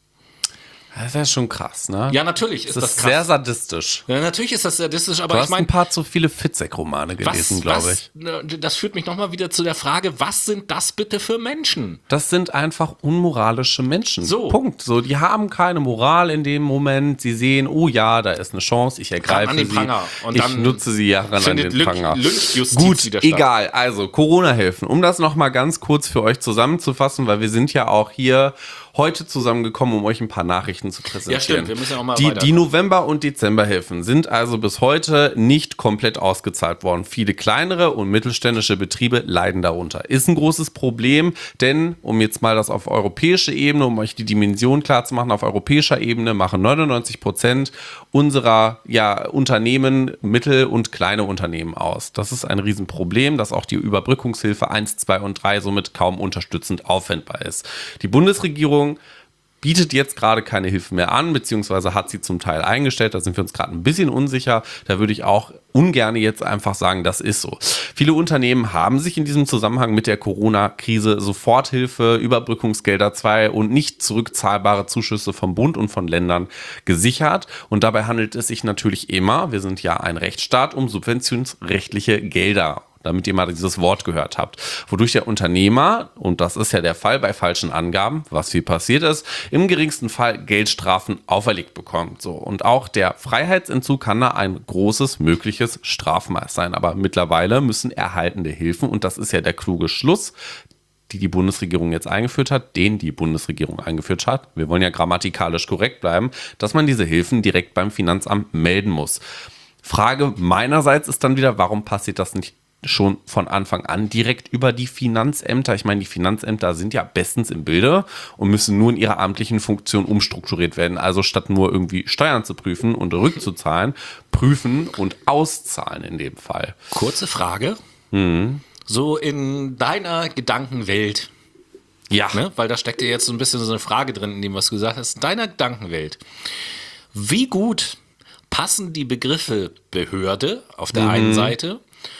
Das wäre schon krass, ne? Ja, natürlich ist das, das krass. sehr sadistisch. Ja, natürlich ist das sadistisch, aber du ich hast meine, ein paar zu viele Fitzek-Romane gelesen, glaube ich. Das führt mich nochmal wieder zu der Frage, was sind das bitte für Menschen? Das sind einfach unmoralische Menschen. So. Punkt. So, die haben keine Moral in dem Moment. Sie sehen, oh ja, da ist eine Chance, ich ergreife an den sie. Pranger. Und ich dann nutze sie ja ran an den Lynch, Pranger. Lynchjustiz Gut, wieder statt. Egal. Also, Corona-Hilfen. Um das nochmal ganz kurz für euch zusammenzufassen, weil wir sind ja auch hier heute zusammengekommen, um euch ein paar Nachrichten zu präsentieren. Ja, stimmt. Wir müssen ja auch mal die, weiter. Die November- und Dezemberhilfen sind also bis heute nicht komplett ausgezahlt worden. Viele kleinere und mittelständische Betriebe leiden darunter. Ist ein großes Problem, denn, um jetzt mal das auf europäische Ebene, um euch die Dimension klar zu machen, auf europäischer Ebene machen neunundneunzig Prozent unserer ja, Unternehmen Mittel- und kleine Unternehmen aus. Das ist ein Riesenproblem, dass auch die Überbrückungshilfe eins, zwei und drei somit kaum unterstützend aufwendbar ist. Die Bundesregierung bietet jetzt gerade keine Hilfe mehr an, beziehungsweise hat sie zum Teil eingestellt. Da sind wir uns gerade ein bisschen unsicher. Da würde ich auch ungern jetzt einfach sagen, das ist so. Viele Unternehmen haben sich in diesem Zusammenhang mit der Corona-Krise Soforthilfe, Überbrückungsgelder zwei und nicht zurückzahlbare Zuschüsse vom Bund und von Ländern gesichert. Und dabei handelt es sich natürlich immer, wir sind ja ein Rechtsstaat, um subventionsrechtliche Gelder. damit ihr mal dieses Wort gehört habt. Wodurch der Unternehmer, und das ist ja der Fall bei falschen Angaben, was viel passiert ist, im geringsten Fall Geldstrafen auferlegt bekommt. So. Und auch der Freiheitsentzug kann da ein großes mögliches Strafmaß sein. Aber mittlerweile müssen erhaltene Hilfen, und das ist ja der kluge Schluss, die die Bundesregierung jetzt eingeführt hat, den die Bundesregierung eingeführt hat, wir wollen ja grammatikalisch korrekt bleiben, dass man diese Hilfen direkt beim Finanzamt melden muss. Frage meinerseits ist dann wieder, warum passiert das nicht schon von Anfang an direkt über die Finanzämter? Ich meine, die Finanzämter sind ja bestens im Bilde und müssen nur in ihrer amtlichen Funktion umstrukturiert werden. Also statt nur irgendwie Steuern zu prüfen und rückzuzahlen, prüfen und auszahlen in dem Fall. Kurze Frage. Mhm. So in deiner Gedankenwelt, Ja. ne? Weil da steckt ja jetzt so ein bisschen so eine Frage drin, in dem, was du gesagt hast, in deiner Gedankenwelt. Wie gut passen die Begriffe Behörde auf der Mhm. einen Seite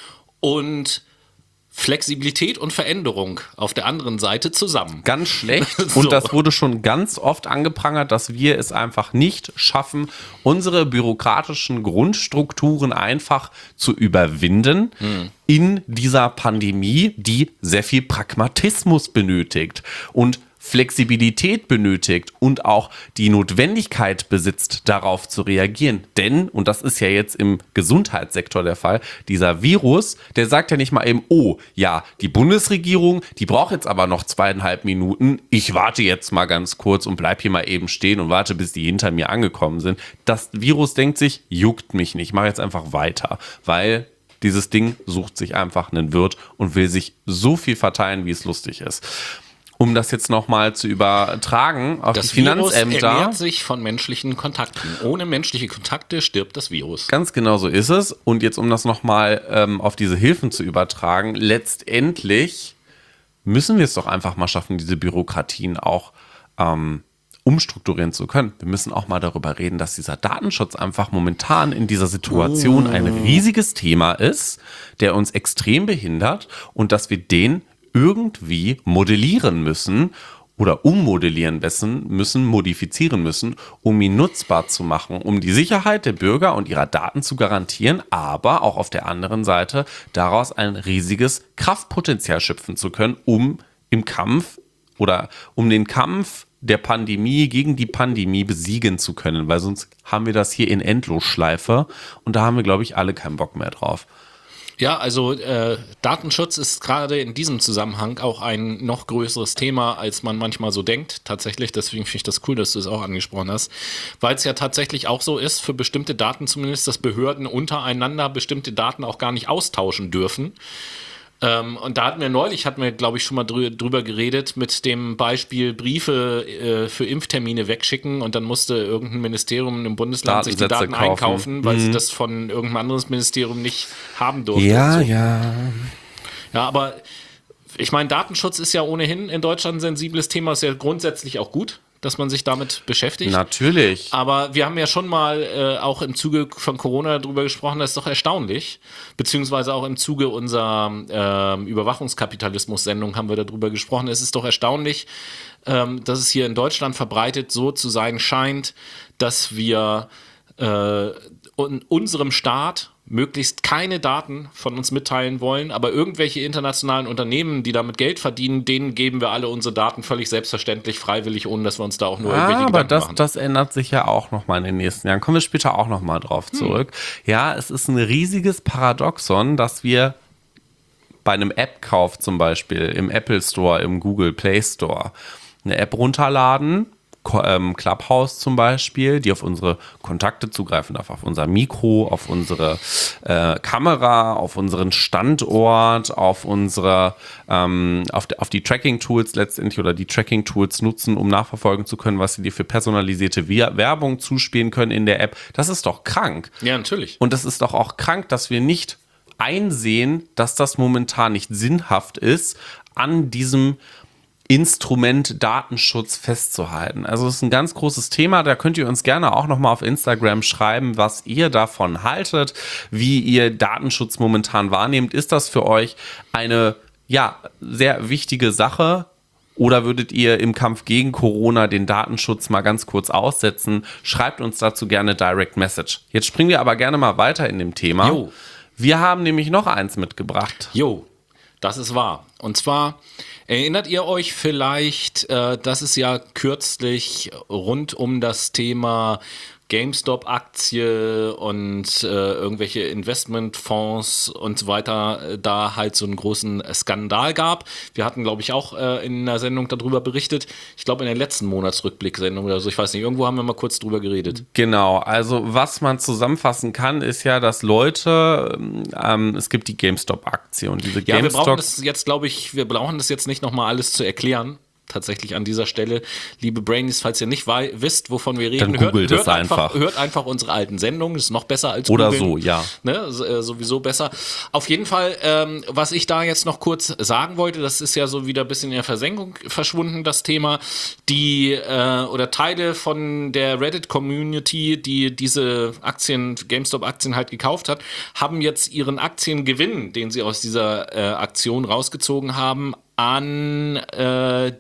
und Flexibilität und Veränderung auf der anderen Seite zusammen? Ganz schlecht. So. Und das wurde schon ganz oft angeprangert, dass wir es einfach nicht schaffen, unsere bürokratischen Grundstrukturen einfach zu überwinden in dieser Pandemie, die sehr viel Pragmatismus benötigt und Flexibilität benötigt und auch die Notwendigkeit besitzt, darauf zu reagieren. Denn, und das ist ja jetzt im Gesundheitssektor der Fall, dieser Virus, der sagt ja nicht mal eben, oh, ja, die Bundesregierung, die braucht jetzt aber noch zweieinhalb Minuten, ich warte jetzt mal ganz kurz und bleib hier mal eben stehen und warte, bis die hinter mir angekommen sind. Das Virus denkt sich, juckt mich nicht, ich mache jetzt einfach weiter, weil dieses Ding sucht sich einfach einen Wirt und will sich so viel verteilen, wie es lustig ist. Um das jetzt nochmal zu übertragen auf Das die Finanzämter. Virus ernährt sich von menschlichen Kontakten. Ohne menschliche Kontakte stirbt das Virus. Ganz genau so ist es. Und jetzt, um das nochmal ähm, auf diese Hilfen zu übertragen, letztendlich müssen wir es doch einfach mal schaffen, diese Bürokratien auch ähm, umstrukturieren zu können. Wir müssen auch mal darüber reden, dass dieser Datenschutz einfach momentan in dieser Situation ein riesiges Thema ist, der uns extrem behindert und dass wir den irgendwie modellieren müssen oder ummodellieren müssen, modifizieren müssen, um ihn nutzbar zu machen, um die Sicherheit der Bürger und ihrer Daten zu garantieren, aber auch auf der anderen Seite daraus ein riesiges Kraftpotenzial schöpfen zu können, um im Kampf oder um den Kampf der Pandemie gegen die Pandemie besiegen zu können, weil sonst haben wir das hier in Endlosschleife und da haben wir, glaube ich, alle keinen Bock mehr drauf. Ja, also äh, Datenschutz ist gerade in diesem Zusammenhang auch ein noch größeres Thema, als man manchmal so denkt. Tatsächlich, deswegen finde ich das cool, dass du es auch angesprochen hast. Weil es ja tatsächlich auch so ist, für bestimmte Daten zumindest, dass Behörden untereinander bestimmte Daten auch gar nicht austauschen dürfen. Ähm, und da hatten wir neulich, hatten wir, glaube ich, schon mal drü- drüber geredet, mit dem Beispiel Briefe äh, für Impftermine wegschicken und dann musste irgendein Ministerium im Bundesland sich die Datensätze Daten kaufen. einkaufen, weil Mhm. sie das von irgendeinem anderes Ministerium nicht haben durften. Ja, und so. ja. Ja, aber ich meine, Datenschutz ist ja ohnehin in Deutschland ein sensibles Thema, ist ja grundsätzlich auch gut, dass man sich damit beschäftigt. Natürlich. Aber wir haben ja schon mal äh, auch im Zuge von Corona darüber gesprochen, das ist doch erstaunlich, beziehungsweise auch im Zuge unserer ähm, Überwachungskapitalismus-Sendung haben wir darüber gesprochen. Es ist doch erstaunlich, ähm, dass es hier in Deutschland verbreitet so zu sein scheint, dass wir äh, in unserem Staat möglichst keine Daten von uns mitteilen wollen, aber irgendwelche internationalen Unternehmen, die damit Geld verdienen, denen geben wir alle unsere Daten völlig selbstverständlich, freiwillig, ohne dass wir uns da auch nur irgendwelche Ah, aber Gedanken das, machen. das ändert sich ja auch nochmal in den nächsten Jahren. Kommen wir später auch nochmal drauf zurück. Hm. Ja, es ist ein riesiges Paradoxon, dass wir bei einem App-Kauf zum Beispiel im Apple Store, im Google Play Store eine App runterladen, Clubhouse zum Beispiel, die auf unsere Kontakte zugreifen darf, auf unser Mikro, auf unsere äh, Kamera, auf unseren Standort, auf unsere, ähm, auf, auf die Tracking-Tools letztendlich oder die Tracking-Tools nutzen, um nachverfolgen zu können, was sie dir für personalisierte Werbung zuspielen können in der App. Das ist doch krank. Ja, natürlich. Und das ist doch auch krank, dass wir nicht einsehen, dass das momentan nicht sinnhaft ist, an diesem Instrument Datenschutz festzuhalten. Also es ist ein ganz großes Thema, da könnt ihr uns gerne auch nochmal auf Instagram schreiben, was ihr davon haltet, wie ihr Datenschutz momentan wahrnehmt. Ist das für euch eine, ja, sehr wichtige Sache? Oder würdet ihr im Kampf gegen Corona den Datenschutz mal ganz kurz aussetzen? Schreibt uns dazu gerne Direct Message. Jetzt springen wir aber gerne mal weiter in dem Thema. Jo. Wir haben nämlich noch eins mitgebracht. Jo, das ist wahr. Und zwar erinnert ihr euch vielleicht, äh, dass es ja kürzlich rund um das Thema GameStop-Aktie und äh, irgendwelche Investmentfonds und so weiter äh, da halt so einen großen Skandal gab. Wir hatten, glaube ich, auch äh, in einer Sendung darüber berichtet. Ich glaube, in der letzten Monatsrückblick-Sendung oder so. Ich weiß nicht, irgendwo haben wir mal kurz drüber geredet. Genau, also was man zusammenfassen kann, ist ja, dass Leute, ähm, es gibt die GameStop-Aktie und diese GameStop... Ja, wir brauchen das jetzt, glaube ich, wir brauchen das jetzt nicht nochmal alles zu erklären. Tatsächlich an dieser Stelle, liebe Brainies, falls ihr nicht wei- wisst, wovon wir reden, Dann googelt hört, es hört einfach. einfach. Hört einfach unsere alten Sendungen, das ist noch besser als Oder googeln. so, ja. Ne, so, äh, sowieso besser. Auf jeden Fall, ähm, was ich da jetzt noch kurz sagen wollte, das ist ja so wieder ein bisschen in der Versenkung verschwunden, das Thema, die äh, oder Teile von der Reddit-Community, die diese Aktien, GameStop-Aktien halt gekauft hat, haben jetzt ihren Aktiengewinn, den sie aus dieser äh, Aktion rausgezogen haben, an äh,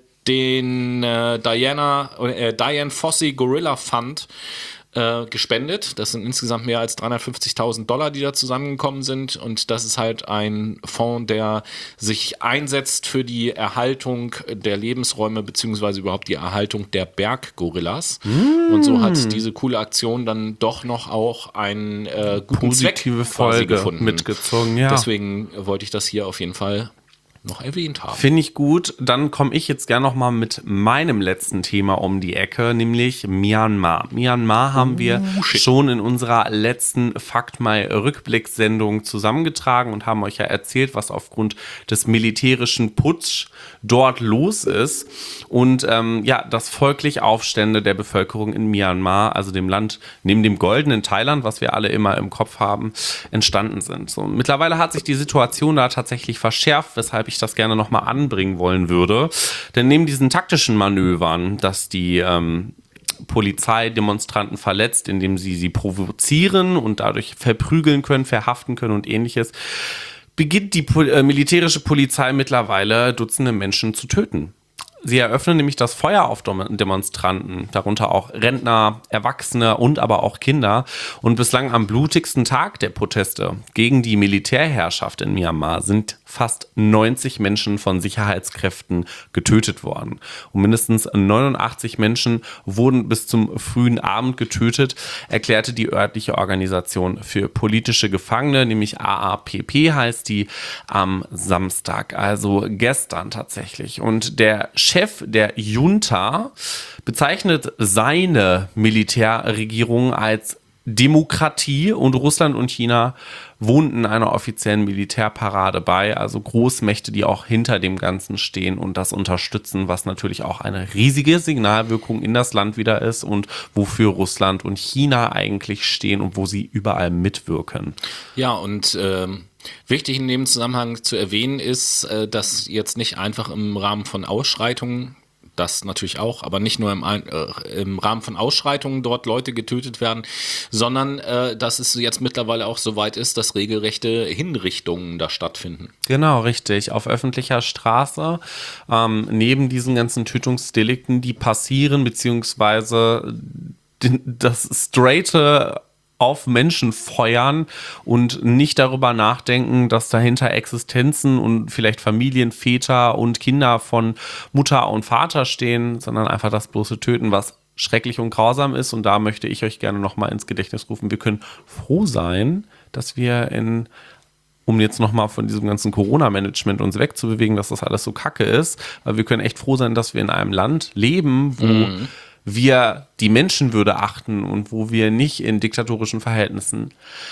den äh, Diana, äh, Diane Fossey Gorilla Fund äh, gespendet. Das sind insgesamt mehr als dreihundertfünfzigtausend Dollar, die da zusammengekommen sind. Und das ist halt ein Fonds, der sich einsetzt für die Erhaltung der Lebensräume beziehungsweise überhaupt die Erhaltung der Berggorillas. Mm. Und so hat diese coole Aktion dann doch noch auch einen äh, guten Positive Zweck quasi Folge gefunden. mitgezogen, ja. Deswegen wollte ich das hier auf jeden Fall noch erwähnt haben. Finde ich gut. Dann komme ich jetzt gerne noch mal mit meinem letzten Thema um die Ecke, nämlich Myanmar. Myanmar haben wir Oh, shit. schon in unserer letzten Fakt My Rückblick-Sendung zusammengetragen und haben euch ja erzählt, was aufgrund des militärischen Putsch dort los ist. Und ähm, ja, dass folglich Aufstände der Bevölkerung in Myanmar, also dem Land neben dem goldenen Thailand, was wir alle immer im Kopf haben, entstanden sind. So, mittlerweile hat sich die Situation da tatsächlich verschärft, weshalb ich das gerne nochmal anbringen wollen würde. Denn neben diesen taktischen Manövern, dass die ähm, Polizei Demonstranten verletzt, indem sie sie provozieren und dadurch verprügeln können, verhaften können und ähnliches, beginnt die Pol- äh, militärische Polizei mittlerweile Dutzende Menschen zu töten. Sie eröffnen nämlich das Feuer auf Demonstranten, darunter auch Rentner, Erwachsene und aber auch Kinder. Und bislang am blutigsten Tag der Proteste gegen die Militärherrschaft in Myanmar sind fast neunzig Menschen von Sicherheitskräften getötet worden. Und mindestens neunundachtzig Menschen wurden bis zum frühen Abend getötet, erklärte die örtliche Organisation für politische Gefangene, nämlich A A P P heißt die, am Samstag, also gestern tatsächlich. Und der Chef der Junta bezeichnet seine Militärregierung als Demokratie und Russland und China wohnten einer offiziellen Militärparade bei, also Großmächte, die auch hinter dem Ganzen stehen und das unterstützen, was natürlich auch eine riesige Signalwirkung in das Land wieder ist und wofür Russland und China eigentlich stehen und wo sie überall mitwirken. Ja, und ähm, wichtig in dem Zusammenhang zu erwähnen ist, äh, dass jetzt nicht einfach im Rahmen von Ausschreitungen, das natürlich auch, aber nicht nur im, Ein- äh, im Rahmen von Ausschreitungen dort Leute getötet werden, sondern äh, dass es jetzt mittlerweile auch so weit ist, dass regelrechte Hinrichtungen da stattfinden. Genau, richtig. Auf öffentlicher Straße, ähm, neben diesen ganzen Tötungsdelikten, die passieren, beziehungsweise den, das straighte auf Menschen feuern und nicht darüber nachdenken, dass dahinter Existenzen und vielleicht Familien, Väter und Kinder von Mutter und Vater stehen, sondern einfach das bloße Töten, was schrecklich und grausam ist. Und da möchte ich euch gerne nochmal ins Gedächtnis rufen. Wir können froh sein, dass wir in, um jetzt nochmal von diesem ganzen Corona-Management uns wegzubewegen, dass das alles so kacke ist, weil wir können echt froh sein, dass wir in einem Land leben, wo mhm. wir die Menschenwürde achten und wo wir nicht in diktatorischen Verhältnissen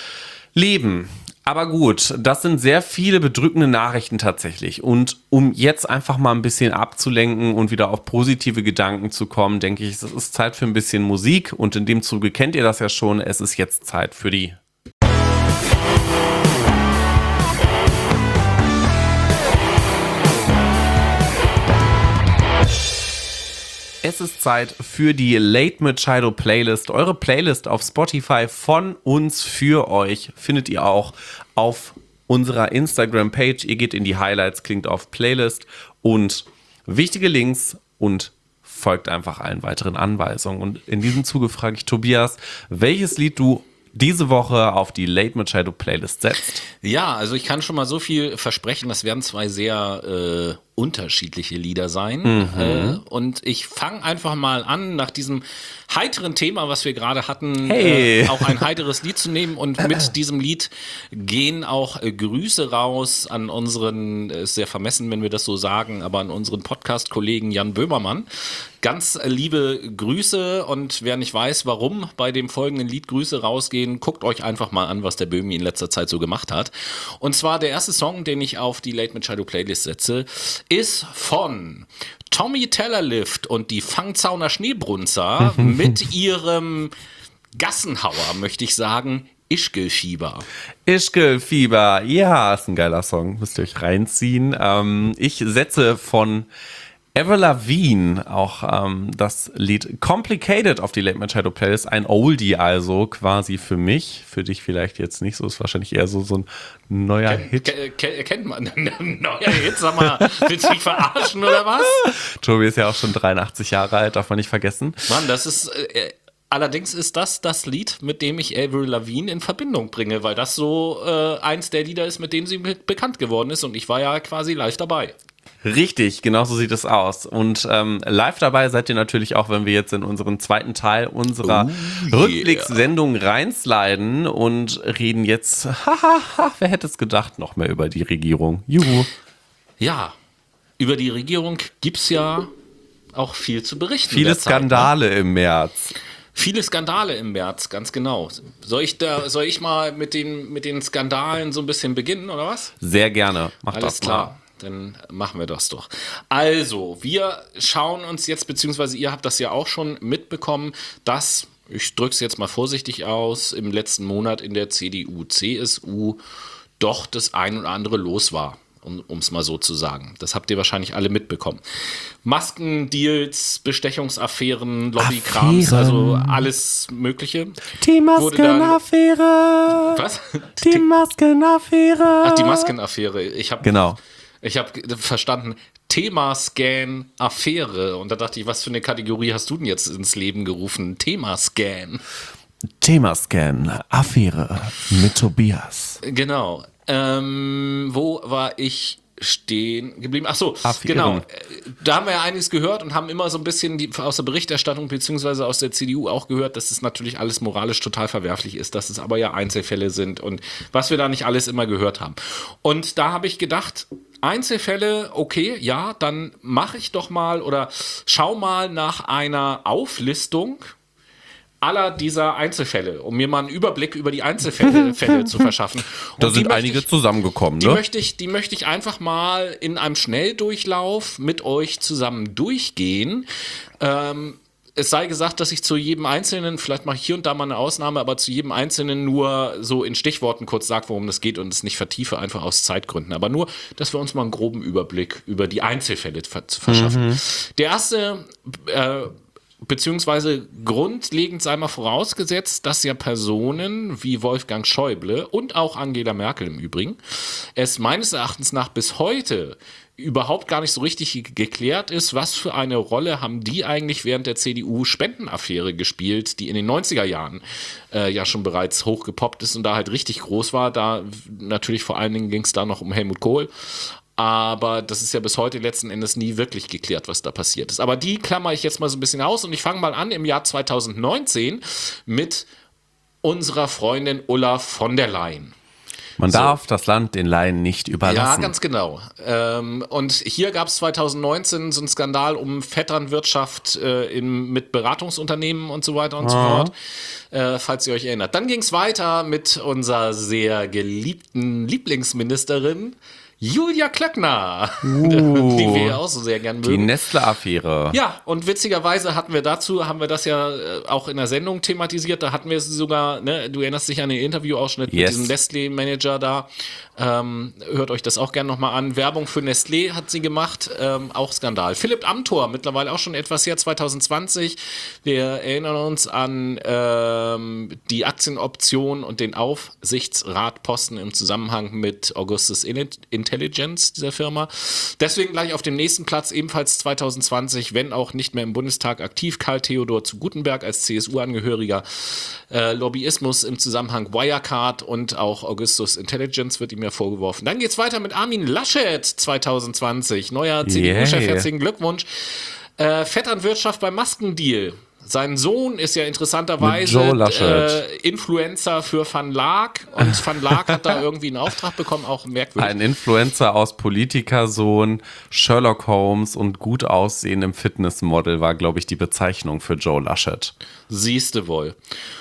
leben. Aber gut, das sind sehr viele bedrückende Nachrichten tatsächlich. Und um jetzt einfach mal ein bisschen abzulenken und wieder auf positive Gedanken zu kommen, denke ich, es ist Zeit für ein bisschen Musik. Und in dem Zuge kennt ihr das ja schon, es ist jetzt Zeit für die Es ist Zeit für die Late Machado Playlist. Eure Playlist auf Spotify von uns für euch findet ihr auch auf unserer Instagram-Page. Ihr geht in die Highlights, klickt auf Playlist und wichtige Links und folgt einfach allen weiteren Anweisungen. Und in diesem Zuge frage ich Tobias, welches Lied du diese Woche auf die Late Machado Playlist setzt. Ja, also ich kann schon mal so viel versprechen, das werden zwei sehr äh, unterschiedliche Lieder sein. Mhm. Äh, und ich fange einfach mal an, nach diesem heiteren Thema, was wir gerade hatten, hey. äh, auch ein heiteres Lied zu nehmen. Und mit diesem Lied gehen auch äh, Grüße raus an unseren, ist sehr vermessen, wenn wir das so sagen, aber an unseren Podcast-Kollegen Jan Böhmermann. Ganz liebe Grüße, und wer nicht weiß, warum bei dem folgenden Lied Grüße rausgehen, guckt euch einfach mal an, was der Böhmi in letzter Zeit so gemacht hat. Und zwar der erste Song, den ich auf die Late Machado Playlist setze, ist von Tommy Tellerlift und die Fangzauner Schneebrunzer mit ihrem Gassenhauer, möchte ich sagen, Ischgl-Fieber. Ischgl-Fieber, ja, ist ein geiler Song, müsst ihr euch reinziehen. Ähm, ich setze von Avril Lavigne auch ähm, das Lied Complicated auf die Late Machado Playlist, ein Oldie also quasi für mich, für dich vielleicht jetzt nicht so, ist wahrscheinlich eher so, so ein neuer Ken, Hit. Ke, kennt man, neuer Hit, sag mal, willst du mich verarschen oder was? Tobi ist ja auch schon dreiundachtzig Jahre alt, darf man nicht vergessen. Mann, das ist, äh, allerdings ist das das Lied, mit dem ich Avril Lavigne in Verbindung bringe, weil das so äh, eins der Lieder ist, mit dem sie be- bekannt geworden ist, und ich war ja quasi live dabei. Richtig, genau so sieht es aus. Und ähm, live dabei seid ihr natürlich auch, wenn wir jetzt in unseren zweiten Teil unserer oh, yeah. Rückblickssendung reinsliden und reden jetzt, hahaha, wer hätte es gedacht, noch mehr über die Regierung. Juhu. Ja, über die Regierung gibt es ja auch viel zu berichten. Viele Skandale Zeit, ne? im März. Viele Skandale im März, ganz genau. Soll ich da, soll ich mal mit den, mit den Skandalen so ein bisschen beginnen, oder was? Sehr gerne, mach Alles das klar. Mal. Dann machen wir das doch. Also, wir schauen uns jetzt, beziehungsweise ihr habt das ja auch schon mitbekommen, dass, ich drücke es jetzt mal vorsichtig aus, im letzten Monat in der C D U, C S U doch das ein oder andere los war, um es mal so zu sagen. Das habt ihr wahrscheinlich alle mitbekommen. Maskendeals, Bestechungsaffären, Lobbykrams, also alles Mögliche. Die Maskenaffäre. Was? Die Maskenaffäre. Ach, die Maskenaffäre. Ich habe genau. Ich habe verstanden, Thema-Scan-Affäre. Und da dachte ich, was für eine Kategorie hast du denn jetzt ins Leben gerufen? Thema-Scan. Thema-Scan, Affäre mit Tobias. Genau. Ähm, wo war ich stehen geblieben? Ach so, Affären. Genau. Da haben wir ja einiges gehört und haben immer so ein bisschen die, aus der Berichterstattung beziehungsweise aus der C D U auch gehört, dass es natürlich alles moralisch total verwerflich ist, dass es aber ja Einzelfälle sind und was wir da nicht alles immer gehört haben. Und da habe ich gedacht, Einzelfälle, okay, ja, dann mache ich doch mal oder schau mal nach einer Auflistung aller dieser Einzelfälle, um mir mal einen Überblick über die Einzelfälle Fälle zu verschaffen. Und da sind einige ich, zusammengekommen, die ne? Möchte ich, die möchte ich einfach mal in einem Schnelldurchlauf mit euch zusammen durchgehen. Ähm, es sei gesagt, dass ich zu jedem Einzelnen, vielleicht mache ich hier und da mal eine Ausnahme, aber zu jedem Einzelnen nur so in Stichworten kurz sage, worum das geht und es nicht vertiefe, einfach aus Zeitgründen. Aber nur, dass wir uns mal einen groben Überblick über die Einzelfälle verschaffen. Mhm. Der erste äh, Beziehungsweise grundlegend sei mal vorausgesetzt, dass ja Personen wie Wolfgang Schäuble und auch Angela Merkel im Übrigen es meines Erachtens nach bis heute überhaupt gar nicht so richtig geklärt ist, was für eine Rolle haben die eigentlich während der C D U-Spendenaffäre gespielt, die in den neunziger Jahren äh, ja schon bereits hochgepoppt ist und da halt richtig groß war. Da natürlich vor allen Dingen ging es da noch um Helmut Kohl. Aber das ist ja bis heute letzten Endes nie wirklich geklärt, was da passiert ist. Aber die klammer ich jetzt mal so ein bisschen aus und ich fange mal an im Jahr zweitausendneunzehn mit unserer Freundin Ulla von der Leyen. Man so. darf das Land den Laien nicht überlassen. Ja, ganz genau. Ähm, und hier gab es zweitausendneunzehn so einen Skandal um Vetternwirtschaft äh, im, mit Beratungsunternehmen und so weiter und Aha. so fort, äh, falls ihr euch erinnert. Dann ging es weiter mit unserer sehr geliebten Lieblingsministerin Julia Klöckner, uh, die wir ja auch so sehr gern mögen. Die Nestle-Affäre. Ja, und witzigerweise hatten wir dazu, haben wir das ja auch in der Sendung thematisiert, da hatten wir es sogar, ne, du erinnerst dich an den Interviewausschnitt yes. mit diesem Nestle-Manager da, ähm, hört euch das auch gerne nochmal an. Werbung für Nestlé hat sie gemacht, ähm, auch Skandal. Philipp Amthor, mittlerweile auch schon etwas her, zwanzig zwanzig, wir erinnern uns an ähm, die Aktienoption und den Aufsichtsratposten im Zusammenhang mit Augustus Intelligence. Intelligence, dieser Firma. Deswegen gleich auf dem nächsten Platz, ebenfalls zwanzig zwanzig, wenn auch nicht mehr im Bundestag aktiv, Karl Theodor zu Guttenberg als C S U-Angehöriger. Äh, Lobbyismus im Zusammenhang Wirecard und auch Augustus Intelligence wird ihm ja vorgeworfen. Dann geht's weiter mit Armin Laschet zwanzig zwanzig, neuer C D U-Chef, Yeah. herzlichen Glückwunsch. Äh, Vetternwirtschaft beim Maskendeal. Sein Sohn ist ja interessanterweise äh, Influencer für Van Laak und Van Laak hat da irgendwie einen Auftrag bekommen, auch merkwürdig. Ein Influencer aus Politikersohn, Sherlock Holmes und gut aussehen im Fitnessmodel war, glaube ich, die Bezeichnung für Joe Laschet. Siehste wohl.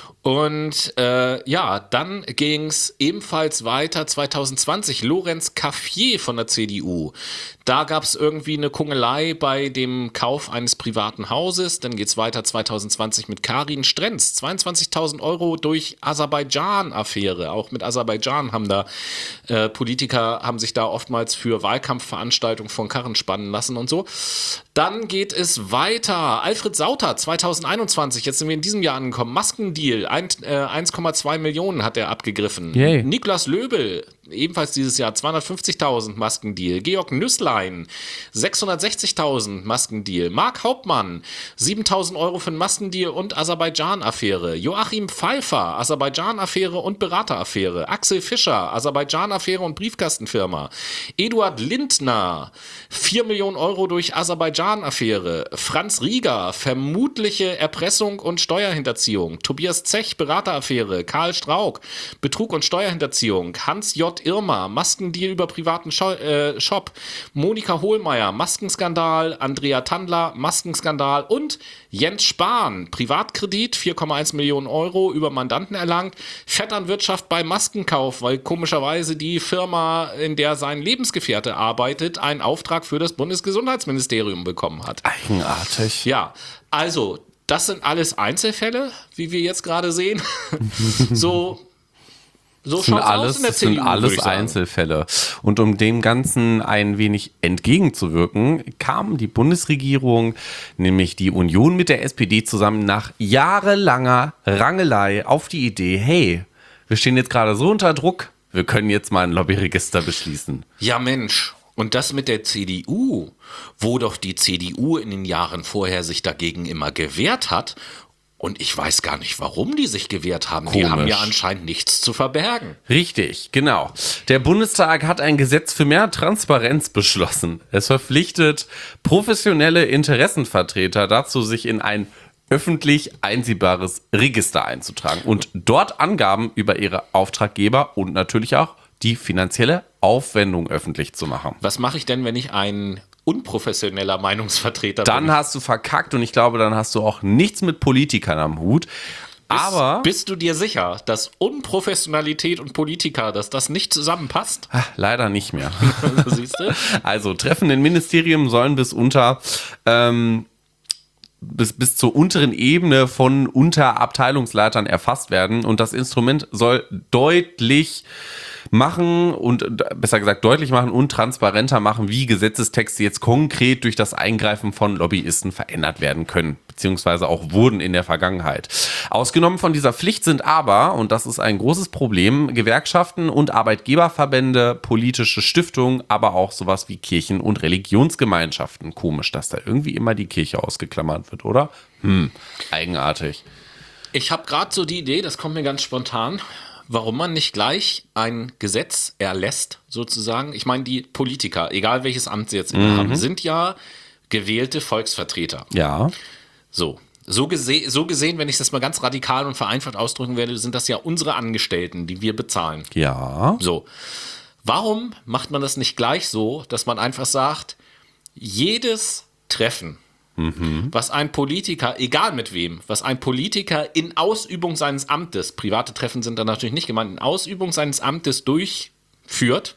Und äh, ja, dann ging es ebenfalls weiter zwanzig zwanzig. Lorenz Caffier von der C D U. Da gab es irgendwie eine Kungelei bei dem Kauf eines privaten Hauses. Dann geht es weiter zwanzig zwanzig mit Karin Strenz. zweiundzwanzigtausend Euro durch Aserbaidschan-Affäre. Auch mit Aserbaidschan haben da äh, Politiker, haben sich da oftmals für Wahlkampfveranstaltungen von Karren spannen lassen und so. Dann geht es weiter. Alfred Sauter, zwanzig einundzwanzig. Jetzt sind wir in diesem Jahr angekommen. Maskendeal. Ein, äh, eins Komma zwei Millionen hat er abgegriffen. Yay. Niklas Löbel, ebenfalls dieses Jahr zweihundertfünfzigtausend Maskendeal. Georg Nüßlein, sechshundertsechzigtausend Maskendeal. Mark Hauptmann, siebentausend Euro für einen Maskendeal und Aserbaidschan-Affäre. Joachim Pfeiffer, Aserbaidschan-Affäre und Berateraffäre. Axel Fischer, Aserbaidschan-Affäre und Briefkastenfirma. Eduard Lindner, vier Millionen Euro durch Aserbaidschan-Affäre. Franz Rieger, vermutliche Erpressung und Steuerhinterziehung. Tobias Zech, Berateraffäre. Karl Strauk, Betrug und Steuerhinterziehung. Hans J. Irmer, Maskendeal über privaten Scho- äh, Shop. Monika Hohlmeier, Maskenskandal. Andrea Tandler, Maskenskandal. Und Jens Spahn, Privatkredit, vier Komma eins Millionen Euro über Mandanten erlangt. Vetternwirtschaft bei Maskenkauf, weil komischerweise die Firma, in der sein Lebensgefährte arbeitet, einen Auftrag für das Bundesgesundheitsministerium bekommen hat. Eigenartig. Ja, also, das sind alles Einzelfälle, wie wir jetzt gerade sehen. so so Das sind schaut's alles, aus in der das sind C D U, alles würde ich sagen. Einzelfälle. Und um dem Ganzen ein wenig entgegenzuwirken, kam die Bundesregierung, nämlich die Union mit der S P D zusammen, nach jahrelanger Rangelei auf die Idee, hey, wir stehen jetzt gerade so unter Druck, wir können jetzt mal ein Lobbyregister beschließen. Ja, Mensch. Und das mit der C D U, wo doch die C D U in den Jahren vorher sich dagegen immer gewehrt hat. Und ich weiß gar nicht, warum die sich gewehrt haben. Die Komisch. haben ja anscheinend nichts zu verbergen. Richtig, genau. Der Bundestag hat ein Gesetz für mehr Transparenz beschlossen. Es verpflichtet professionelle Interessenvertreter dazu, sich in ein öffentlich einsehbares Register einzutragen und dort Angaben über ihre Auftraggeber und natürlich auch die finanzielle Aufwendung öffentlich zu machen. Was mache ich denn, wenn ich ein unprofessioneller Meinungsvertreter Dann bin? hast du verkackt und ich glaube, dann hast du auch nichts mit Politikern am Hut. Aber Bist du dir sicher, dass Unprofessionalität und Politiker, dass das nicht zusammenpasst? ah, leider nicht mehr. Siehst du? Also Treffen in Ministerien sollen bis unter ähm, bis, bis zur unteren Ebene von Unterabteilungsleitern erfasst werden und das Instrument soll deutlich machen und besser gesagt deutlich machen und transparenter machen, wie Gesetzestexte jetzt konkret durch das Eingreifen von Lobbyisten verändert werden können, beziehungsweise auch wurden in der Vergangenheit. Ausgenommen von dieser Pflicht sind aber, und das ist ein großes Problem, Gewerkschaften und Arbeitgeberverbände, politische Stiftungen, aber auch sowas wie Kirchen- und Religionsgemeinschaften. Komisch, dass da irgendwie immer die Kirche ausgeklammert wird, oder? Hm, eigenartig. Ich habe gerade so die Idee, das kommt mir ganz spontan, warum man nicht gleich ein Gesetz erlässt, sozusagen. Ich meine, die Politiker, egal welches Amt sie jetzt mhm. haben, sind ja gewählte Volksvertreter. Ja. So. So, gese- so gesehen, wenn ich das mal ganz radikal und vereinfacht ausdrücken werde, sind das ja unsere Angestellten, die wir bezahlen. Ja. So. Warum macht man das nicht gleich so, dass man einfach sagt, jedes Treffen, mhm. was ein Politiker, egal mit wem, was ein Politiker in Ausübung seines Amtes, private Treffen sind da natürlich nicht gemeint, in Ausübung seines Amtes durchführt,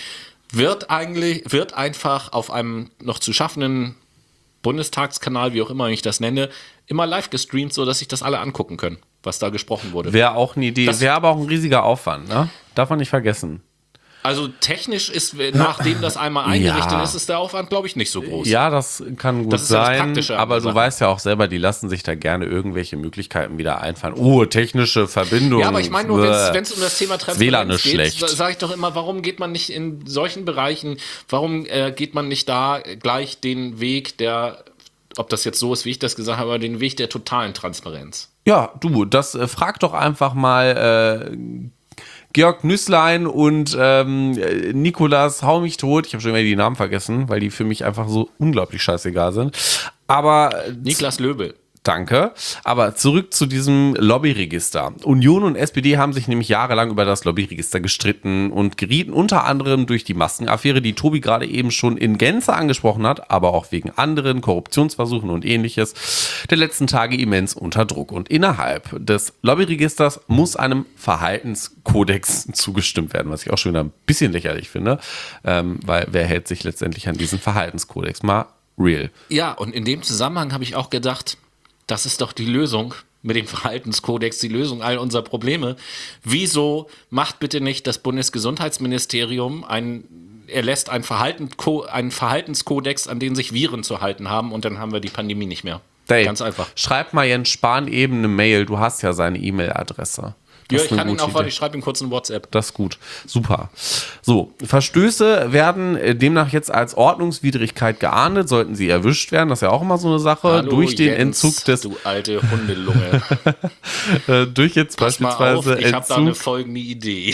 wird eigentlich, wird einfach auf einem noch zu schaffenden Bundestagskanal, wie auch immer ich das nenne, immer live gestreamt, sodass sich das alle angucken können, was da gesprochen wurde. Wäre auch eine Idee, Das- wäre aber auch ein riesiger Aufwand, ne? Darf man nicht vergessen. Also technisch ist, nachdem das einmal eingerichtet Ja. ist, ist der Aufwand, glaube ich, nicht so groß. Ja, das kann gut Das ist ja das sein, Praktische an aber der du Sache. weißt ja auch selber, die lassen sich da gerne irgendwelche Möglichkeiten wieder einfallen. Oh, technische Verbindung. Ja, aber ich meine nur, Bäh. wenn es um das Thema Das W L A N Transparenz ist geht, schlecht. sage ich doch immer, warum geht man nicht in solchen Bereichen, warum äh, geht man nicht da gleich den Weg der, ob das jetzt so ist, wie ich das gesagt habe, aber den Weg der totalen Transparenz. Ja, du, das äh, frag doch einfach mal äh, Georg Nüßlein und ähm, Nikolas Hau mich tot. Ich habe schon wieder die Namen vergessen, weil die für mich einfach so unglaublich scheißegal sind. Aber äh, Niklas Löbel. Danke. Aber zurück zu diesem Lobbyregister. Union und S P D haben sich nämlich jahrelang über das Lobbyregister gestritten und gerieten unter anderem durch die Maskenaffäre, die Tobi gerade eben schon in Gänze angesprochen hat, aber auch wegen anderen Korruptionsversuchen und ähnliches der letzten Tage immens unter Druck. Und innerhalb des Lobbyregisters muss einem Verhaltenskodex zugestimmt werden, was ich auch schon wieder ein bisschen lächerlich finde, ähm, weil wer hält sich letztendlich an diesen Verhaltenskodex? Mal real. Ja, und in dem Zusammenhang habe ich auch gedacht, das ist doch die Lösung mit dem Verhaltenskodex, die Lösung all unserer Probleme. Wieso macht bitte nicht das Bundesgesundheitsministerium ein, erlässt ein Verhalten, einen Verhaltenskodex, an den sich Viren zu halten haben, und dann haben wir die Pandemie nicht mehr. Dave, Ganz einfach. Schreib mal Jens Spahn eben eine Mail. Du hast ja seine E-Mail-Adresse. Ja, Das ich ist eine kann ihn gute auch, warte, Idee. ich schreibe ihm kurz ein WhatsApp. Das ist gut. Super. So, Verstöße werden äh, demnach jetzt als Ordnungswidrigkeit geahndet, sollten sie erwischt werden. Das ist ja auch immer so eine Sache. Hallo, durch den Jens, Entzug des, du alte Hundelunge. äh, durch jetzt Pass mal beispielsweise auf, ich habe da eine Entzug, folgende Idee.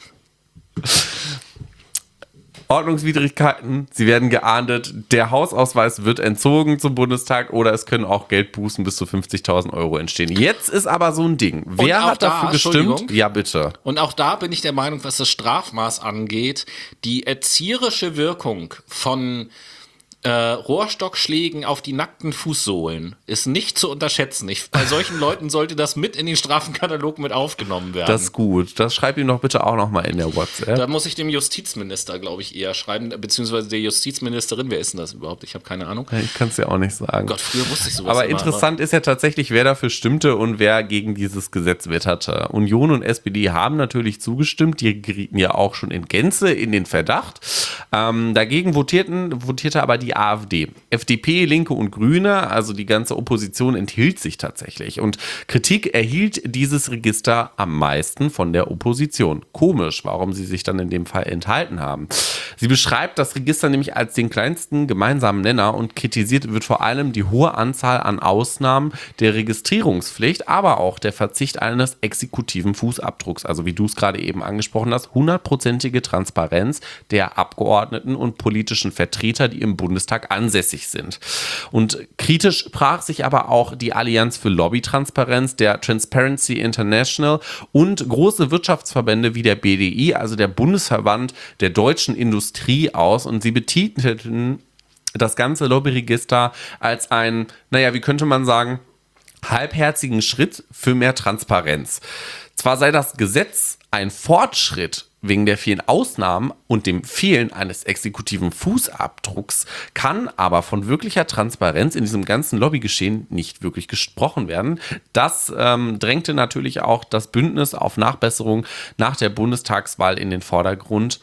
Ordnungswidrigkeiten, sie werden geahndet. Der Hausausweis wird entzogen zum Bundestag oder es können auch Geldbußen bis zu fünfzigtausend Euro entstehen. Jetzt ist aber so ein Ding. Wer auch hat da, dafür gestimmt? Entschuldigung. Ja, bitte. Und auch da bin ich der Meinung, was das Strafmaß angeht, die erzieherische Wirkung von äh, Rohrstockschlägen auf die nackten Fußsohlen ist nicht zu unterschätzen. Ich, bei solchen Leuten sollte das mit in den Strafenkatalog mit aufgenommen werden. Das ist gut. Das schreib ihm doch bitte auch noch mal in der WhatsApp. Da muss ich dem Justizminister, glaube ich, eher schreiben, beziehungsweise der Justizministerin. Wer ist denn das überhaupt? Ich habe keine Ahnung. Ich kann es ja auch nicht sagen. Gott, früher wusste ich sowas Aber immer, interessant ist ja tatsächlich, wer dafür stimmte und wer gegen dieses Gesetz wetterte. Union und S P D haben natürlich zugestimmt. Die gerieten ja auch schon in Gänze in den Verdacht. Ähm, dagegen votierten, votierte aber die AfD. F D P, Linke und Grüne, also die ganze Opposition, enthielt sich tatsächlich. Und Kritik erhielt dieses Register am meisten von der Opposition. Komisch, warum sie sich dann in dem Fall enthalten haben. Sie beschreibt das Register nämlich als den kleinsten gemeinsamen Nenner und kritisiert wird vor allem die hohe Anzahl an Ausnahmen der Registrierungspflicht, aber auch der Verzicht eines exekutiven Fußabdrucks. Also wie du es gerade eben angesprochen hast, hundertprozentige Transparenz der Abgeordneten und politischen Vertreter, die im Bundestag ansässig sind. Und kritisch sprach sich aber auch die Allianz für Lobbytransparenz, der Transparency International und große Wirtschaftsverbände wie der B D I, also der Bundesverband der deutschen Industrie, aus. Und sie betitelten das ganze Lobbyregister als ein, naja, wie könnte man sagen, halbherzigen Schritt für mehr Transparenz. Zwar sei das Gesetz ein Fortschritt wegen der vielen Ausnahmen und dem Fehlen eines exekutiven Fußabdrucks, kann aber von wirklicher Transparenz in diesem ganzen Lobbygeschehen nicht wirklich gesprochen werden. Das ähm, drängte natürlich auch das Bündnis auf Nachbesserung nach der Bundestagswahl in den Vordergrund,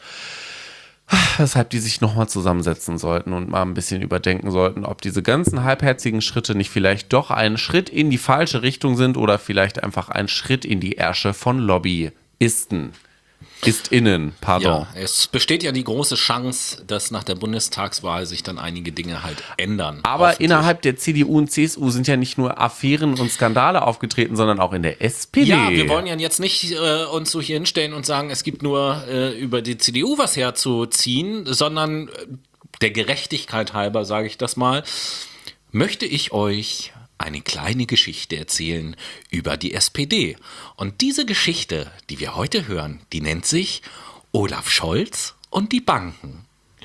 weshalb die sich nochmal zusammensetzen sollten und mal ein bisschen überdenken sollten, ob diese ganzen halbherzigen Schritte nicht vielleicht doch ein Schritt in die falsche Richtung sind oder vielleicht einfach ein Schritt in die Ärsche von Lobbyisten. Ist innen, pardon. Ja, es besteht ja die große Chance, dass nach der Bundestagswahl sich dann einige Dinge halt ändern. Aber innerhalb der C D U und C S U sind ja nicht nur Affären und Skandale aufgetreten, sondern auch in der S P D. Ja, wir wollen ja jetzt nicht äh, uns so hier hinstellen und sagen, es gibt nur äh, über die C D U was herzuziehen, sondern äh, der Gerechtigkeit halber, sage ich das mal, möchte ich euch eine kleine Geschichte erzählen über die S P D. Und diese Geschichte, die wir heute hören, die nennt sich Olaf Scholz und die Banken.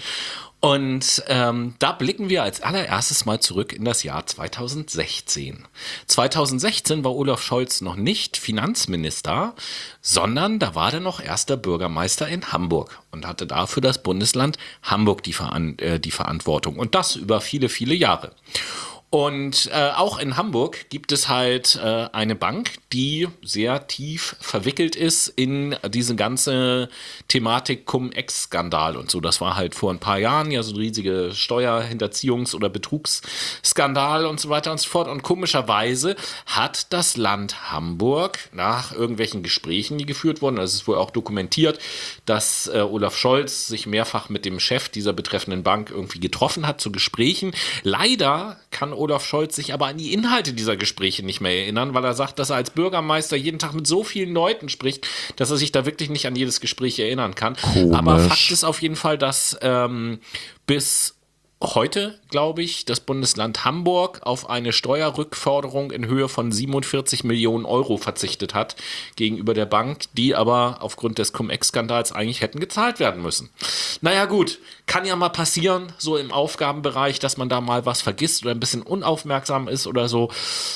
Und ähm, da blicken wir als allererstes mal zurück in das Jahr zweitausendsechzehn. zweitausendsechzehn war Olaf Scholz noch nicht Finanzminister, sondern da war er noch erster Bürgermeister in Hamburg und hatte dafür das Bundesland Hamburg die, Veran- äh, die Verantwortung. Und das über viele, viele Jahre. Und äh, auch in Hamburg gibt es halt äh, eine Bank, die sehr tief verwickelt ist in diese ganze Thematik Cum-Ex-Skandal und so. Das war halt vor ein paar Jahren ja so ein riesiger Steuerhinterziehungs- oder Betrugsskandal und so weiter und so fort. Und komischerweise hat das Land Hamburg nach irgendwelchen Gesprächen, die geführt wurden, das ist wohl auch dokumentiert, dass äh, Olaf Scholz sich mehrfach mit dem Chef dieser betreffenden Bank irgendwie getroffen hat zu Gesprächen. Leider kann Olaf Scholz sich aber an die Inhalte dieser Gespräche nicht mehr erinnern, weil er sagt, dass er als Bürgermeister jeden Tag mit so vielen Leuten spricht, dass er sich da wirklich nicht an jedes Gespräch erinnern kann. Komisch. Aber Fakt ist auf jeden Fall, dass ähm, bis heute, glaube ich, das Bundesland Hamburg auf eine Steuerrückforderung in Höhe von siebenundvierzig Millionen Euro verzichtet hat gegenüber der Bank, die aber aufgrund des Cum-Ex-Skandals eigentlich hätten gezahlt werden müssen. Naja gut, kann ja mal passieren, so im Aufgabenbereich, dass man da mal was vergisst oder ein bisschen unaufmerksam ist oder so.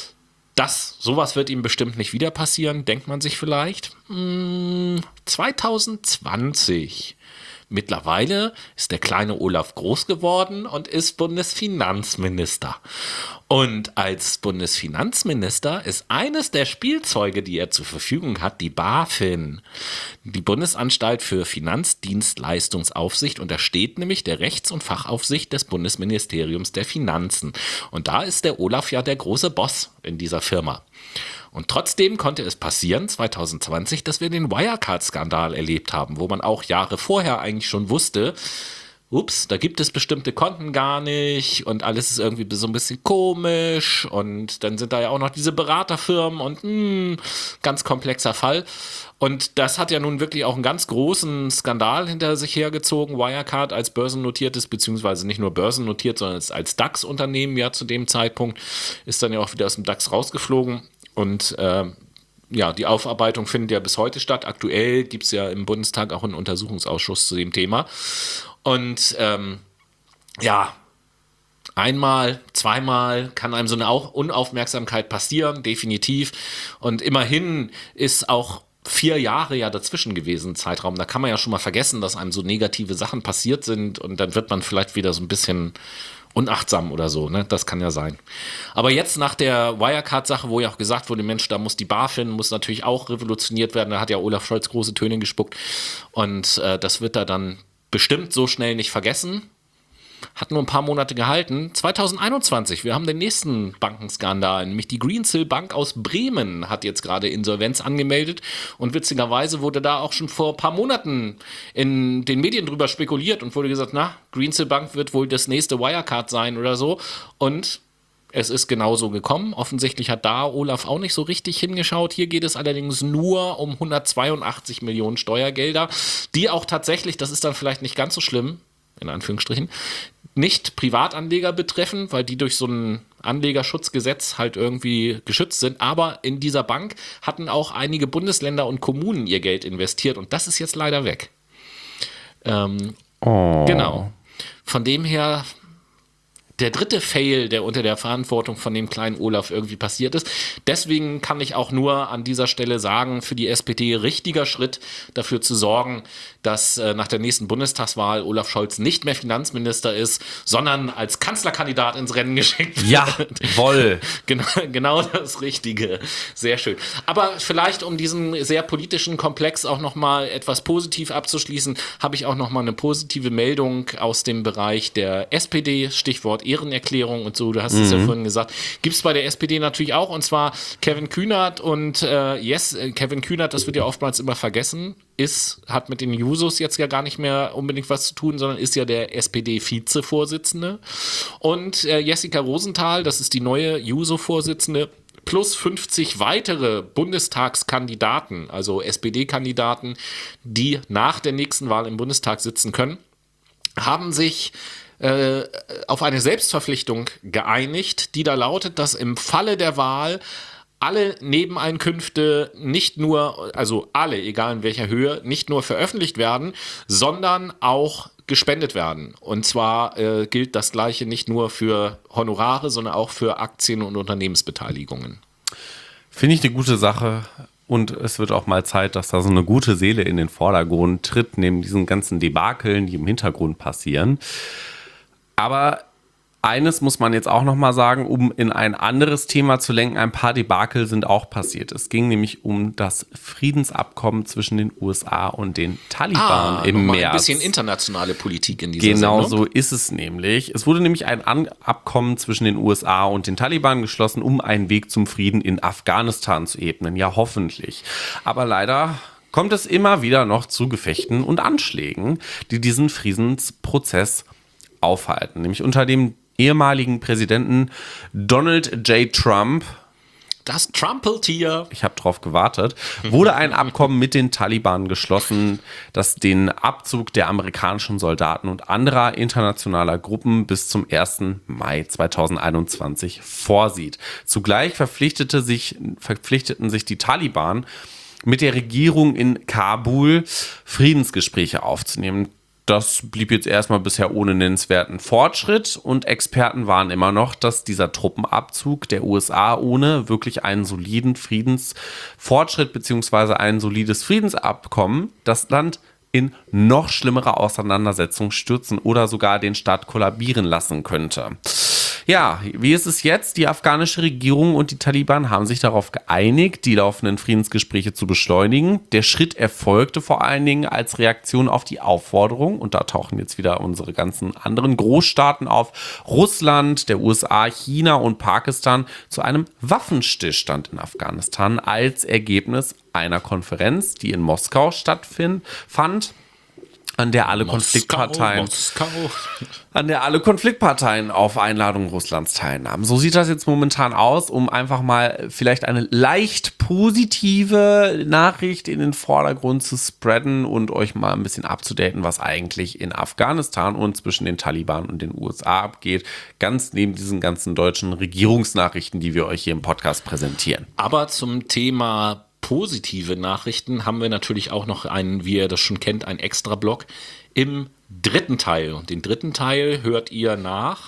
Das, sowas wird ihm bestimmt nicht wieder passieren, denkt man sich vielleicht. Hm, zwanzig zwanzig. Mittlerweile ist der kleine Olaf groß geworden und ist Bundesfinanzminister. Und als Bundesfinanzminister ist eines der Spielzeuge, die er zur Verfügung hat, die BaFin. Die Bundesanstalt für Finanzdienstleistungsaufsicht untersteht nämlich der Rechts- und Fachaufsicht des Bundesministeriums der Finanzen. Und da ist der Olaf ja der große Boss in dieser Firma. Und trotzdem konnte es passieren, zwanzig zwanzig, dass wir den Wirecard-Skandal erlebt haben, wo man auch Jahre vorher eigentlich schon wusste, ups, da gibt es bestimmte Konten gar nicht und alles ist irgendwie so ein bisschen komisch und dann sind da ja auch noch diese Beraterfirmen und mh, ganz komplexer Fall. Und das hat ja nun wirklich auch einen ganz großen Skandal hinter sich hergezogen. Wirecard als börsennotiertes, beziehungsweise nicht nur börsennotiert, sondern als DAX-Unternehmen ja zu dem Zeitpunkt, ist dann ja auch wieder aus dem DAX rausgeflogen. Und äh, ja, die Aufarbeitung findet ja bis heute statt. Aktuell gibt es ja im Bundestag auch einen Untersuchungsausschuss zu dem Thema. Und ähm, ja, einmal, zweimal kann einem so eine auch Unaufmerksamkeit passieren, definitiv. Und immerhin ist auch vier Jahre ja dazwischen gewesen, Zeitraum. Da kann man ja schon mal vergessen, dass einem so negative Sachen passiert sind und dann wird man vielleicht wieder so ein bisschen unachtsam oder so, ne? Das kann ja sein. Aber jetzt nach der Wirecard-Sache, wo ja auch gesagt wurde, Mensch, da muss die BaFin, muss natürlich auch revolutioniert werden, da hat ja Olaf Scholz große Töne gespuckt und äh, das wird er dann bestimmt so schnell nicht vergessen. Hat nur ein paar Monate gehalten. zwanzig einundzwanzig, wir haben den nächsten Bankenskandal, nämlich die Greensill Bank aus Bremen hat jetzt gerade Insolvenz angemeldet und witzigerweise wurde da auch schon vor ein paar Monaten in den Medien drüber spekuliert und wurde gesagt, na, Greensill Bank wird wohl das nächste Wirecard sein oder so und es ist genauso gekommen. Offensichtlich hat da Olaf auch nicht so richtig hingeschaut. Hier geht es allerdings nur um hundertzweiundachtzig Millionen Steuergelder, die auch tatsächlich, das ist dann vielleicht nicht ganz so schlimm, in Anführungsstrichen, nicht Privatanleger betreffen, weil die durch so ein Anlegerschutzgesetz halt irgendwie geschützt sind. Aber in dieser Bank hatten auch einige Bundesländer und Kommunen ihr Geld investiert und das ist jetzt leider weg. Ähm, Oh. Genau. Von dem her der dritte Fail, der unter der Verantwortung von dem kleinen Olaf irgendwie passiert ist. Deswegen kann ich auch nur an dieser Stelle sagen, für die S P D richtiger Schritt, dafür zu sorgen, dass äh, nach der nächsten Bundestagswahl Olaf Scholz nicht mehr Finanzminister ist, sondern als Kanzlerkandidat ins Rennen geschickt wird. Jawohl. Genau, genau das Richtige. Sehr schön. Aber vielleicht, um diesen sehr politischen Komplex auch nochmal etwas positiv abzuschließen, habe ich auch nochmal eine positive Meldung aus dem Bereich der S P D, Stichwort Ehrenerklärung und so, du hast es ja vorhin gesagt, gibt es bei der S P D natürlich auch, und zwar Kevin Kühnert und äh, yes, Kevin Kühnert, das wird ja oftmals immer vergessen, ist, hat mit den Jusos jetzt ja gar nicht mehr unbedingt was zu tun, sondern ist ja der S P D-Vize-Vorsitzende. Und äh, Jessica Rosenthal, das ist die neue Juso-Vorsitzende, plus fünfzig weitere Bundestagskandidaten, also S P D-Kandidaten, die nach der nächsten Wahl im Bundestag sitzen können, haben sich äh, auf eine Selbstverpflichtung geeinigt, die da lautet, dass im Falle der Wahl alle Nebeneinkünfte nicht nur, also alle, egal in welcher Höhe, nicht nur veröffentlicht werden, sondern auch gespendet werden. Und zwar äh, gilt das Gleiche nicht nur für Honorare, sondern auch für Aktien- und Unternehmensbeteiligungen. Finde ich eine gute Sache. Und es wird auch mal Zeit, dass da so eine gute Seele in den Vordergrund tritt, neben diesen ganzen Debakeln, die im Hintergrund passieren. Aber Eines muss man jetzt auch noch mal sagen, um in ein anderes Thema zu lenken, ein paar Debakel sind auch passiert. Es ging nämlich um das Friedensabkommen zwischen den U S A und den Taliban Ah, im nochmal März. ein bisschen internationale Politik in dieser Genau Sendung. so ist es nämlich. Es wurde nämlich ein An- Abkommen zwischen den U S A und den Taliban geschlossen, um einen Weg zum Frieden in Afghanistan zu ebnen. Ja, hoffentlich. Aber leider kommt es immer wieder noch zu Gefechten und Anschlägen, die diesen Friedensprozess aufhalten. Nämlich unter dem ehemaligen Präsidenten Donald J. Trump, Das Trumpeltier. ich habe drauf gewartet, wurde ein Abkommen mit den Taliban geschlossen, das den Abzug der amerikanischen Soldaten und anderer internationaler Gruppen bis zum ersten Mai zweitausendeinundzwanzig vorsieht. Zugleich verpflichtete sich, verpflichteten sich die Taliban, mit der Regierung in Kabul Friedensgespräche aufzunehmen. Das blieb jetzt erstmal bisher ohne nennenswerten Fortschritt und Experten waren immer noch, dass dieser Truppenabzug der U S A ohne wirklich einen soliden Friedensfortschritt bzw. ein solides Friedensabkommen das Land in noch schlimmere Auseinandersetzungen stürzen oder sogar den Staat kollabieren lassen könnte. Ja, wie ist es jetzt? Die afghanische Regierung und die Taliban haben sich darauf geeinigt, die laufenden Friedensgespräche zu beschleunigen. Der Schritt erfolgte vor allen Dingen als Reaktion auf die Aufforderung, und da tauchen jetzt wieder unsere ganzen anderen Großstaaten auf, Russland, der U S A, China und Pakistan zu einem Waffenstillstand in Afghanistan als Ergebnis einer Konferenz, die in Moskau stattfand, an der alle Moskau, Konfliktparteien Moskau. an der alle Konfliktparteien auf Einladung Russlands teilnahmen. So sieht das jetzt momentan aus, um einfach mal vielleicht eine leicht positive Nachricht in den Vordergrund zu spreaden und euch mal ein bisschen abzudaten, was eigentlich in Afghanistan und zwischen den Taliban und den U S A abgeht. Ganz neben diesen ganzen deutschen Regierungsnachrichten, die wir euch hier im Podcast präsentieren. Aber zum Thema positive Nachrichten haben wir natürlich auch noch einen, wie ihr das schon kennt, einen Extra-Block im dritten Teil. Und den dritten Teil hört ihr nach.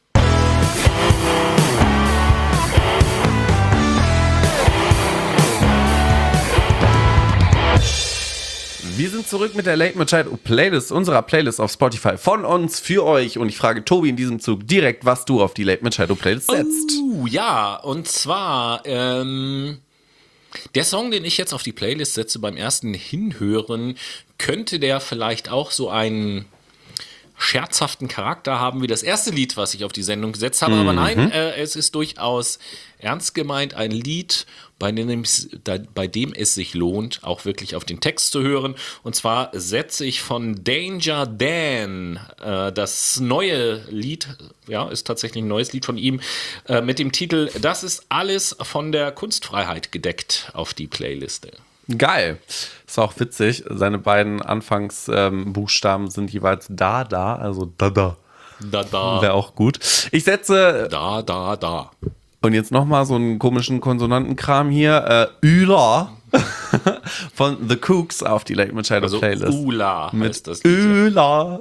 Wir sind zurück mit der Late Machado Playlist, unserer Playlist auf Spotify von uns für euch. Und ich frage Tobi in diesem Zug direkt, was du auf die Late Machado Playlist setzt. Oh, ja, und zwar ähm, der Song, den ich jetzt auf die Playlist setze beim ersten Hinhören, könnte der vielleicht auch so einen scherzhaften Charakter haben wie das erste Lied, was ich auf die Sendung gesetzt habe. Mhm. Aber nein, äh, es ist durchaus ernst gemeint, ein Lied, bei dem, es, da, bei dem es sich lohnt, auch wirklich auf den Text zu hören. Und zwar setze ich von Danger Dan äh, das neue Lied, ja, ist tatsächlich ein neues Lied von ihm, äh, mit dem Titel Das ist alles von der Kunstfreiheit gedeckt auf die Playliste. Geil. Ist auch witzig. Seine beiden Anfangsbuchstaben ähm, sind jeweils da, da, also da, da. Da, da. Wäre auch gut. Ich setze. Da, da, da. Und jetzt nochmal so einen komischen Konsonantenkram hier. Äh, Üla von The Kooks auf die Late Machado Also Playlist. Ula Mit heißt das Lied. Üla.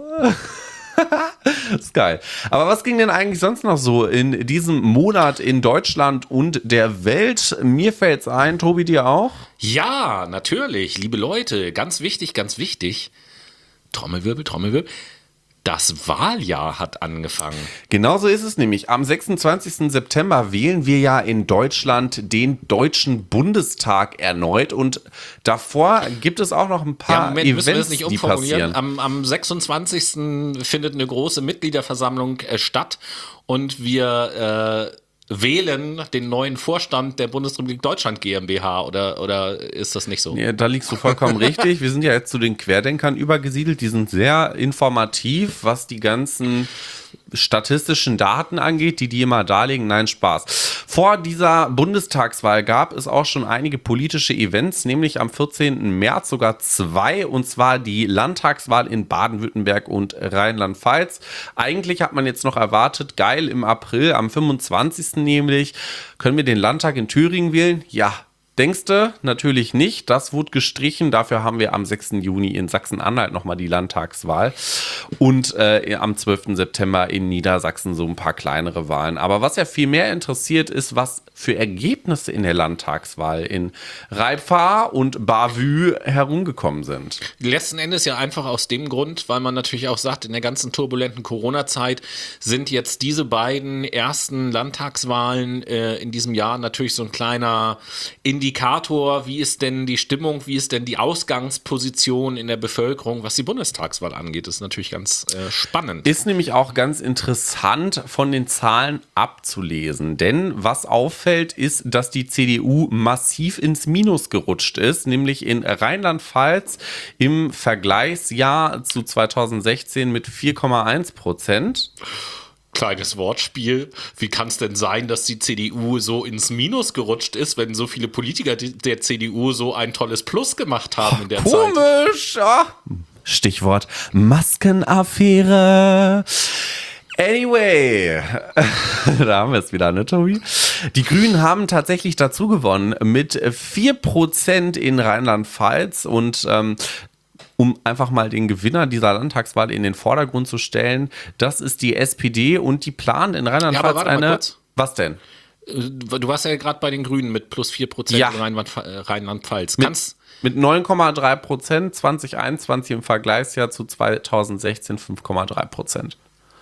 Das ist geil. Aber was ging denn eigentlich sonst noch so in diesem Monat in Deutschland und der Welt? Mir fällt's ein, Tobi, dir auch? Ja, natürlich, liebe Leute, ganz wichtig, ganz wichtig. Trommelwirbel, Trommelwirbel. Das Wahljahr hat angefangen. Genauso ist es nämlich. Am sechsundzwanzigsten September wählen wir ja in Deutschland den Deutschen Bundestag erneut. Und davor gibt es auch noch ein paar Ja, Moment, Events, müssen wir das nicht die umformulieren. passieren. Am, am sechsundzwanzigsten findet eine große Mitgliederversammlung äh, statt und wir äh, wählen den neuen Vorstand der Bundesrepublik Deutschland GmbH oder, oder ist das nicht so? Ja, da liegst du vollkommen richtig. Wir sind ja jetzt zu den Querdenkern übergesiedelt. Die sind sehr informativ, was die ganzen statistischen Daten angeht, die die immer darlegen. Nein, Spaß. Vor dieser Bundestagswahl gab es auch schon einige politische Events, nämlich am vierzehnten März sogar zwei, und zwar die Landtagswahl in Baden-Württemberg und Rheinland-Pfalz. Eigentlich hat man jetzt noch erwartet, geil, im April, am fünfundzwanzigsten nämlich, können wir den Landtag in Thüringen wählen? Ja. Denkste? Natürlich nicht. Das wurde gestrichen. Dafür haben wir am sechsten Juni in Sachsen-Anhalt nochmal die Landtagswahl. und äh, am zwölften September in Niedersachsen so ein paar kleinere Wahlen. Aber was ja viel mehr interessiert, ist, was für Ergebnisse in der Landtagswahl in Reipfar und Bavü herumgekommen sind. Letzten Endes ja einfach aus dem Grund, weil man natürlich auch sagt, in der ganzen turbulenten Corona-Zeit sind jetzt diese beiden ersten Landtagswahlen äh, in diesem Jahr natürlich so ein kleiner Indikator, wie ist denn die Stimmung, wie ist denn die Ausgangsposition in der Bevölkerung, was die Bundestagswahl angeht. Das ist natürlich ganz äh, spannend. Ist nämlich auch ganz interessant von den Zahlen abzulesen, denn was auffällt, ist, dass die C D U massiv ins Minus gerutscht ist, nämlich in Rheinland-Pfalz im Vergleichsjahr zu zweitausendsechzehn mit vier Komma eins Prozent. Kleines Wortspiel. Wie kann es denn sein, dass die C D U so ins Minus gerutscht ist, wenn so viele Politiker der C D U so ein tolles Plus gemacht haben in der Komisch, Zeit? Komisch! Ja. Stichwort Maskenaffäre. Anyway, da haben wir es wieder, ne, Tobi? Die Grünen haben tatsächlich dazu gewonnen mit vier Prozent in Rheinland-Pfalz und ähm, um einfach mal den Gewinner dieser Landtagswahl in den Vordergrund zu stellen, das ist die S P D und die planen in Rheinland-Pfalz Ja, aber warte mal eine... kurz. Was denn? Du warst ja gerade bei den Grünen mit plus vier Prozent Ja. in Rheinland- Rheinland-Pfalz. Mit, Kannst, mit neun Komma drei Prozent zwanzig einundzwanzig im Vergleichsjahr zu zweitausendsechzehn fünf Komma drei Prozent.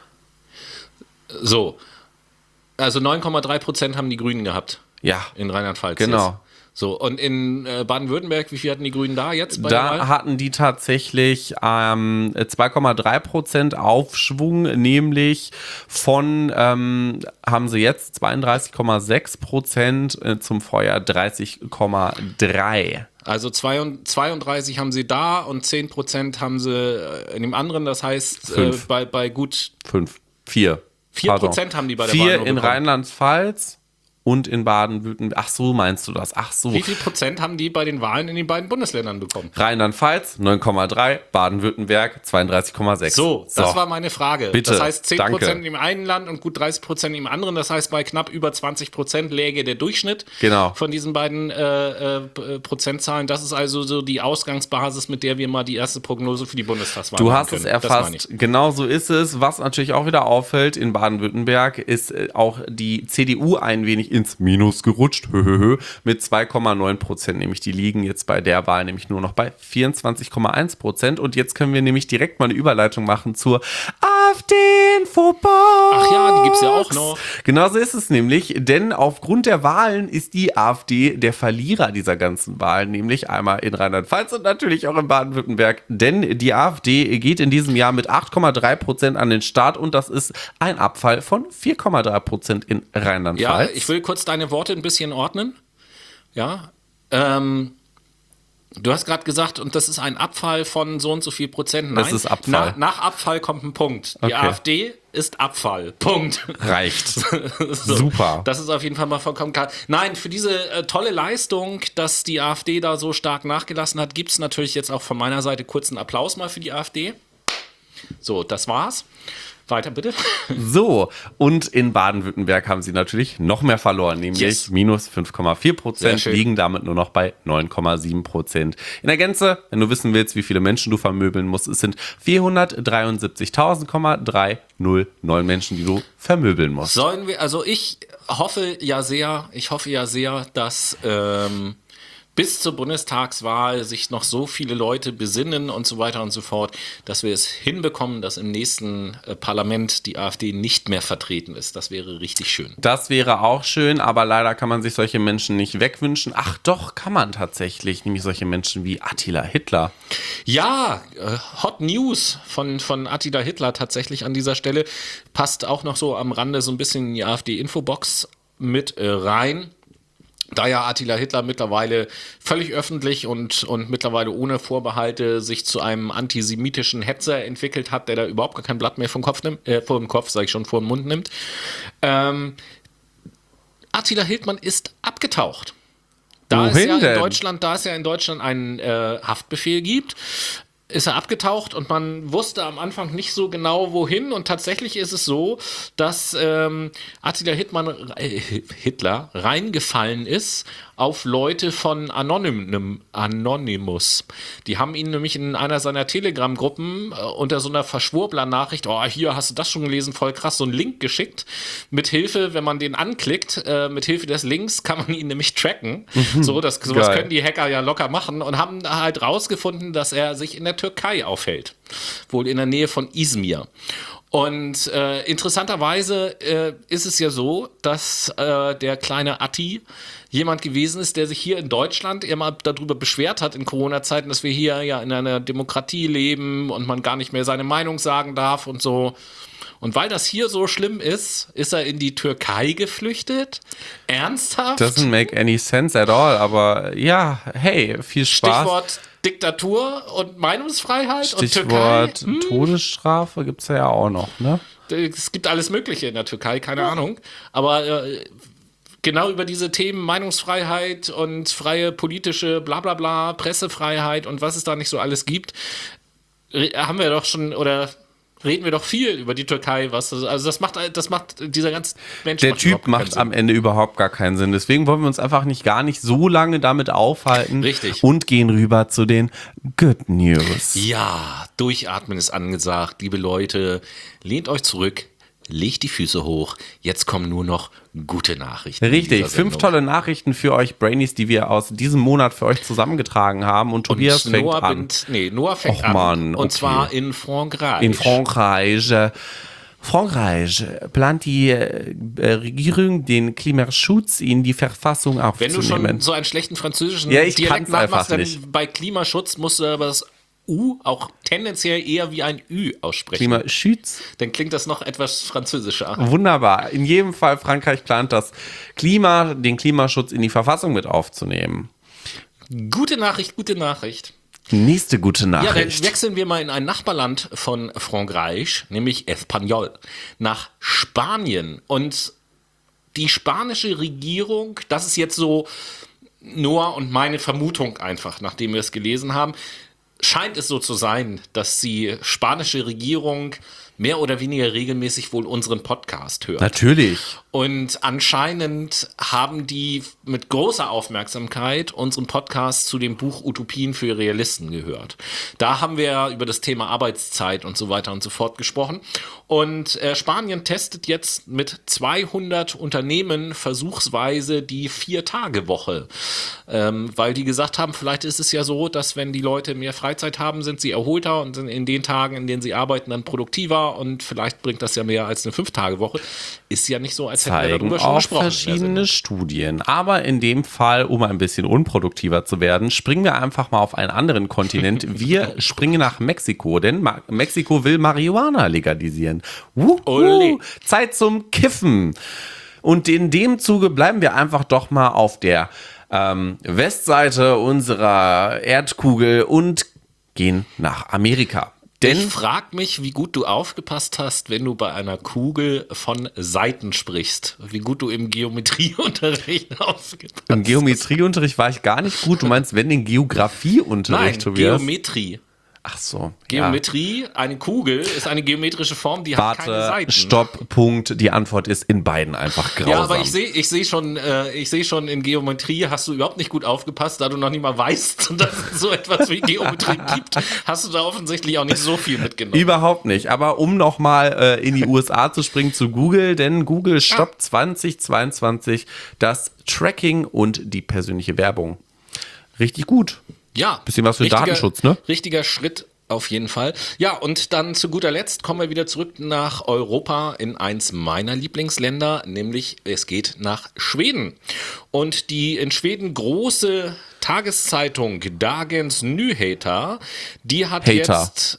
so, also neun Komma drei Prozent haben die Grünen gehabt Ja, in Rheinland-Pfalz. genau. Jetzt. So, und in äh, Baden-Württemberg, wie viel hatten die Grünen da jetzt bei der Da Wahl? hatten die tatsächlich ähm, zwei Komma drei Prozent Aufschwung, nämlich von, ähm, haben sie jetzt zweiunddreißig Komma sechs Prozent äh, zum Vorjahr dreißig Komma drei. Also zweiunddreißig haben sie da und zehn Prozent haben sie äh, in dem anderen, das heißt äh, Fünf. bei, bei gut Fünf, vier. vier Prozent haben die bei der Wahl Vier nur in bekommen. Rheinland-Pfalz und in Baden-Württemberg. Ach so, meinst du das? Ach so. Wie viel Prozent haben die bei den Wahlen in den beiden Bundesländern bekommen? Rheinland-Pfalz neun Komma drei, Baden-Württemberg zweiunddreißig Komma sechs. So, das war meine Frage. Bitte, das heißt zehn Prozent danke. im einen Land und gut dreißig Prozent im anderen. Das heißt, bei knapp über zwanzig Prozent läge der Durchschnitt Genau. von diesen beiden äh, äh, Prozentzahlen. Das ist also so die Ausgangsbasis, mit der wir mal die erste Prognose für die Bundestagswahl Du machen hast können. es Das meine erfasst. ich. Genau so ist es. Was natürlich auch wieder auffällt in Baden-Württemberg, ist äh, auch die C D U ein wenig ins Minus gerutscht. Höhöhö, mit zwei Komma neun Prozent. Nämlich die liegen jetzt bei der Wahl nämlich nur noch bei vierundzwanzig Komma eins Prozent. Und jetzt können wir nämlich direkt mal eine Überleitung machen zur AfD-Infobox. Ach ja, die gibt es ja auch noch. Genau so ist es nämlich, denn aufgrund der Wahlen ist die AfD der Verlierer dieser ganzen Wahlen, nämlich einmal in Rheinland-Pfalz und natürlich auch in Baden-Württemberg, denn die AfD geht in diesem Jahr mit acht Komma drei Prozent an den Start und das ist ein Abfall von vier Komma drei Prozent in Ja, Rheinland-Pfalz. ich will kurz deine Worte ein bisschen ordnen. Ja, ähm, du hast gerade gesagt, und das ist ein Abfall von so und so viel Prozent. Nein, Das ist Abfall. Na, nach Abfall kommt ein Punkt. Die Okay. AfD ist Abfall. Punkt. Reicht. So, Super. Das ist auf jeden Fall mal vollkommen klar. Nein, für diese äh, tolle Leistung, dass die AfD da so stark nachgelassen hat, gibt es natürlich jetzt auch von meiner Seite kurzen Applaus mal für die AfD. So, das war's. Weiter bitte. So, und in Baden-Württemberg haben sie natürlich noch mehr verloren, nämlich Yes. minus fünf Komma vier Sehr Prozent, schön. liegen damit nur noch bei neun Komma sieben Prozent. In der Gänze, wenn du wissen willst, wie viele Menschen du vermöbeln musst, es sind vierhundertdreiundsiebzigtausenddreihundertneun Menschen, die du vermöbeln musst. Sollen wir, also ich hoffe ja sehr, ich hoffe ja sehr, dass ähm, bis zur Bundestagswahl sich noch so viele Leute besinnen und so weiter und so fort, dass wir es hinbekommen, dass im nächsten äh, Parlament die AfD nicht mehr vertreten ist. Das wäre richtig schön. Das wäre auch schön, aber leider kann man sich solche Menschen nicht wegwünschen. Ach doch, kann man tatsächlich, nämlich solche Menschen wie Attila Hitler. Ja, äh, Hot News von, von Attila Hitler tatsächlich an dieser Stelle. Passt auch noch so am Rande so ein bisschen in die AfD-Infobox mit äh, rein. Da ja Attila Hitler mittlerweile völlig öffentlich und, und mittlerweile ohne Vorbehalte sich zu einem antisemitischen Hetzer entwickelt hat, der da überhaupt gar kein Blatt mehr vom Kopf nimmt, äh, vor dem Kopf, sage ich schon, vor dem Mund nimmt. Ähm, Attila Hildmann ist abgetaucht. Da es Wohin ja in denn? Deutschland, da es ja in Deutschland einen äh, Haftbefehl gibt, ist er abgetaucht und man wusste am Anfang nicht so genau wohin und tatsächlich ist es so, dass ähm, Attila Hitman, äh, Hitler reingefallen ist auf Leute von Anonym, Anonymous. Die haben ihn nämlich in einer seiner Telegram-Gruppen äh, unter so einer Verschwurbler-Nachricht, oh, hier hast du das schon gelesen, voll krass, so einen Link geschickt. Mit Hilfe, wenn man den anklickt, äh, mit Hilfe des Links kann man ihn nämlich tracken. So, das, sowas Geil. können die Hacker ja locker machen und haben halt rausgefunden, dass er sich in der Türkei aufhält. Wohl in der Nähe von Izmir. Und äh, interessanterweise äh, ist es ja so, dass äh, der kleine Atti jemand gewesen ist, der sich hier in Deutschland immer darüber beschwert hat in Corona-Zeiten, dass wir hier ja in einer Demokratie leben und man gar nicht mehr seine Meinung sagen darf und so. Und weil das hier so schlimm ist, ist er in die Türkei geflüchtet. Ernsthaft? Doesn't make any sense at all, aber ja, hey, viel Spaß. Stichwort Diktatur und Meinungsfreiheit Stichwort und Türkei. Todesstrafe gibt es ja auch noch, ne? Es gibt alles Mögliche in der Türkei, keine ja. Ahnung. Aber äh, genau über diese Themen Meinungsfreiheit und freie politische Blablabla, Pressefreiheit und was es da nicht so alles gibt, haben wir doch schon, oder reden wir doch viel über die Türkei, was also das macht das macht dieser ganze Mensch der macht Typ macht am Ende überhaupt gar keinen Sinn. Deswegen wollen wir uns einfach nicht gar nicht so lange damit aufhalten. Richtig. Und gehen rüber zu den Good News. Ja, durchatmen ist angesagt, liebe Leute, lehnt euch zurück. Legt die Füße hoch. Jetzt kommen nur noch gute Nachrichten. Richtig, fünf tolle Nachrichten für euch Brainies, die wir aus diesem Monat für euch zusammengetragen haben. Und Tobias und fängt Noah an. Bind, nee, Noah fängt Och, an. Mann, und okay. zwar in Frankreich. In Frankreich. Äh, Frankreich plant die äh, Regierung, den Klimaschutz in die Verfassung aufzunehmen. Wenn du schon so einen schlechten französischen ja, ich Dialekt kann's einfach nachmachst, dann nicht. bei Klimaschutz musst du aber das U auch tendenziell eher wie ein Ü aussprechen. Klimaschutz? Dann klingt das noch etwas französischer. Wunderbar. In jedem Fall, Frankreich plant das Klima, den Klimaschutz in die Verfassung mit aufzunehmen. Gute Nachricht, gute Nachricht. Nächste gute Nachricht. Ja, dann wechseln wir mal in ein Nachbarland von Frankreich, nämlich Espanyol, nach Spanien. Und die spanische Regierung, das ist jetzt so Noah und meine Vermutung einfach, nachdem wir es gelesen haben, scheint es so zu sein, dass die spanische Regierung mehr oder weniger regelmäßig wohl unseren Podcast hört. Natürlich. Und anscheinend haben die mit großer Aufmerksamkeit unseren Podcast zu dem Buch Utopien für Realisten gehört. Da haben wir über das Thema Arbeitszeit und so weiter und so fort gesprochen. Und äh, Spanien testet jetzt mit zweihundert Unternehmen versuchsweise die Vier-Tage-Woche. Ähm, weil die gesagt haben, vielleicht ist es ja so, dass wenn die Leute mehr Freizeit haben, sind sie erholter und sind in den Tagen, in denen sie arbeiten, dann produktiver. Und vielleicht bringt das ja mehr als eine Fünf-Tage-Woche. Ist ja nicht so, als hätten wir darüber schon auch gesprochen. Verschiedene Studien. Aber in dem Fall, um ein bisschen unproduktiver zu werden, springen wir einfach mal auf einen anderen Kontinent. Wir springen nach Mexiko, denn Ma- Mexiko will Marihuana legalisieren. Wuhu, Zeit zum Kiffen. Und in dem Zuge bleiben wir einfach doch mal auf der ähm, Westseite unserer Erdkugel und gehen nach Amerika. Denn ich frage mich, wie gut du aufgepasst hast, wenn du bei einer Kugel von Seiten sprichst. Wie gut du im Geometrieunterricht aufgepasst hast. im Geometrieunterricht war ich gar nicht gut. Du meinst, wenn den Geografieunterricht, Nein, Tobias? Geometrie. Ach so. Geometrie, ja. Eine Kugel ist eine geometrische Form, die Warte, hat keine Seiten. Stopp, Punkt. Die Antwort ist in beiden einfach grausam. Ja, aber ich sehe ich seh schon, äh, ich seh schon, in Geometrie hast du überhaupt nicht gut aufgepasst, da du noch nicht mal weißt, dass es so etwas wie Geometrie gibt, hast du da offensichtlich auch nicht so viel mitgenommen. Überhaupt nicht. Aber um nochmal äh, in die U S A zu springen zu Google, denn Google stoppt ah. zwanzig zweiundzwanzig das Tracking und die persönliche Werbung. Richtig gut. Ja. Bisschen was für Datenschutz, ne? Richtiger Schritt auf jeden Fall. Ja, und dann zu guter Letzt kommen wir wieder zurück nach Europa in eins meiner Lieblingsländer, nämlich es geht nach Schweden. Und die in Schweden große Tageszeitung Dagens Nyheter, die hat Hater. jetzt...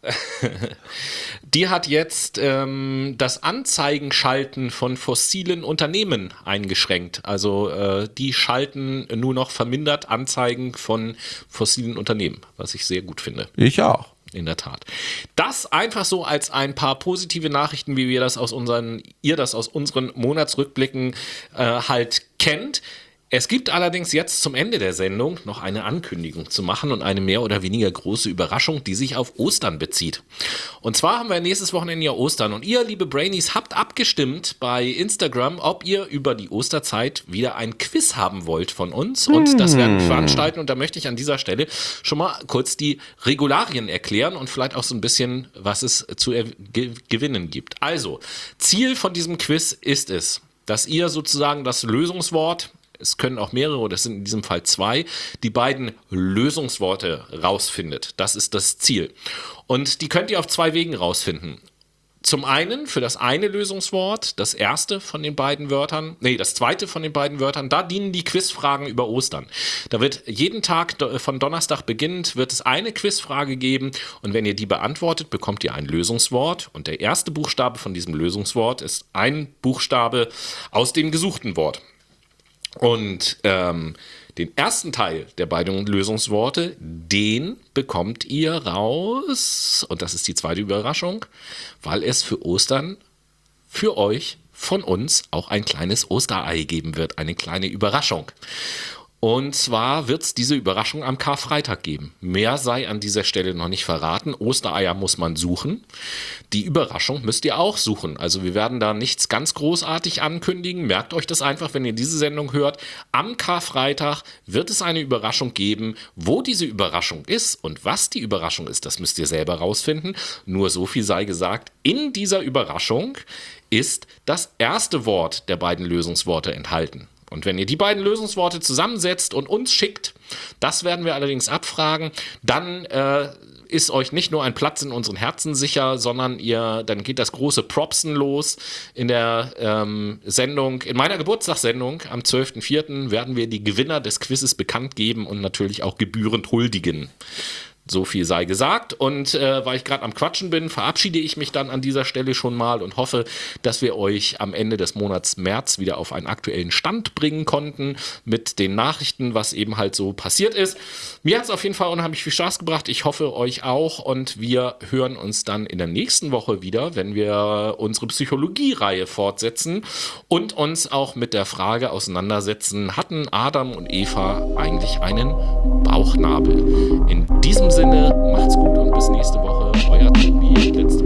Die hat jetzt ähm, das Anzeigenschalten von fossilen Unternehmen eingeschränkt. Also äh, die schalten nur noch vermindert Anzeigen von fossilen Unternehmen, was ich sehr gut finde. Ich auch. In der Tat. Das einfach so als ein paar positive Nachrichten, wie wir das aus unseren, ihr das aus unseren Monatsrückblicken äh, halt kennt. Es gibt allerdings jetzt zum Ende der Sendung noch eine Ankündigung zu machen und eine mehr oder weniger große Überraschung, die sich auf Ostern bezieht. Und zwar haben wir nächstes Wochenende ja Ostern und ihr, liebe Brainies, habt abgestimmt bei Instagram, ob ihr über die Osterzeit wieder ein Quiz haben wollt von uns. Und hm. das werden wir veranstalten und da möchte ich an dieser Stelle schon mal kurz die Regularien erklären und vielleicht auch so ein bisschen, was es zu er- ge- gewinnen gibt. Also, Ziel von diesem Quiz ist es, dass ihr sozusagen das Lösungswort, es können auch mehrere, oder es sind in diesem Fall zwei, die beiden Lösungsworte rausfindet. Das ist das Ziel. Und die könnt ihr auf zwei Wegen rausfinden. Zum einen für das eine Lösungswort, das erste von den beiden Wörtern, nee, das zweite von den beiden Wörtern, da dienen die Quizfragen über Ostern. Da wird jeden Tag von Donnerstag beginnend, wird es eine Quizfrage geben und wenn ihr die beantwortet, bekommt ihr ein Lösungswort und der erste Buchstabe von diesem Lösungswort ist ein Buchstabe aus dem gesuchten Wort. Und ähm, den ersten Teil der beiden Lösungsworte, den bekommt ihr raus. Und das ist die zweite Überraschung, weil es für Ostern für euch von uns auch ein kleines Osterei geben wird. Eine kleine Überraschung. Und zwar wird es diese Überraschung am Karfreitag geben. Mehr sei an dieser Stelle noch nicht verraten. Ostereier muss man suchen. Die Überraschung müsst ihr auch suchen. Also wir werden da nichts ganz großartig ankündigen. Merkt euch das einfach, wenn ihr diese Sendung hört. Am Karfreitag wird es eine Überraschung geben. Wo diese Überraschung ist und was die Überraschung ist, das müsst ihr selber rausfinden. Nur so viel sei gesagt. In dieser Überraschung ist das erste Wort der beiden Lösungsworte enthalten. Und wenn ihr die beiden Lösungsworte zusammensetzt und uns schickt, das werden wir allerdings abfragen, dann äh, ist euch nicht nur ein Platz in unseren Herzen sicher, sondern ihr, dann geht das große Propsen los in der ähm, Sendung, in meiner Geburtstagssendung am zwölften vierten werden wir die Gewinner des Quizzes bekannt geben und natürlich auch gebührend huldigen. So viel sei gesagt und äh, weil ich gerade am Quatschen bin, verabschiede ich mich dann an dieser Stelle schon mal und hoffe, dass wir euch am Ende des Monats März wieder auf einen aktuellen Stand bringen konnten mit den Nachrichten, was eben halt so passiert ist. Mir hat es auf jeden Fall unheimlich viel Spaß gebracht. Ich hoffe, euch auch und wir hören uns dann in der nächsten Woche wieder, wenn wir unsere Psychologie-Reihe fortsetzen und uns auch mit der Frage auseinandersetzen, hatten Adam und Eva eigentlich einen Bauchnabel? In diesem Sinne, macht's gut und bis nächste Woche. Euer Tobi.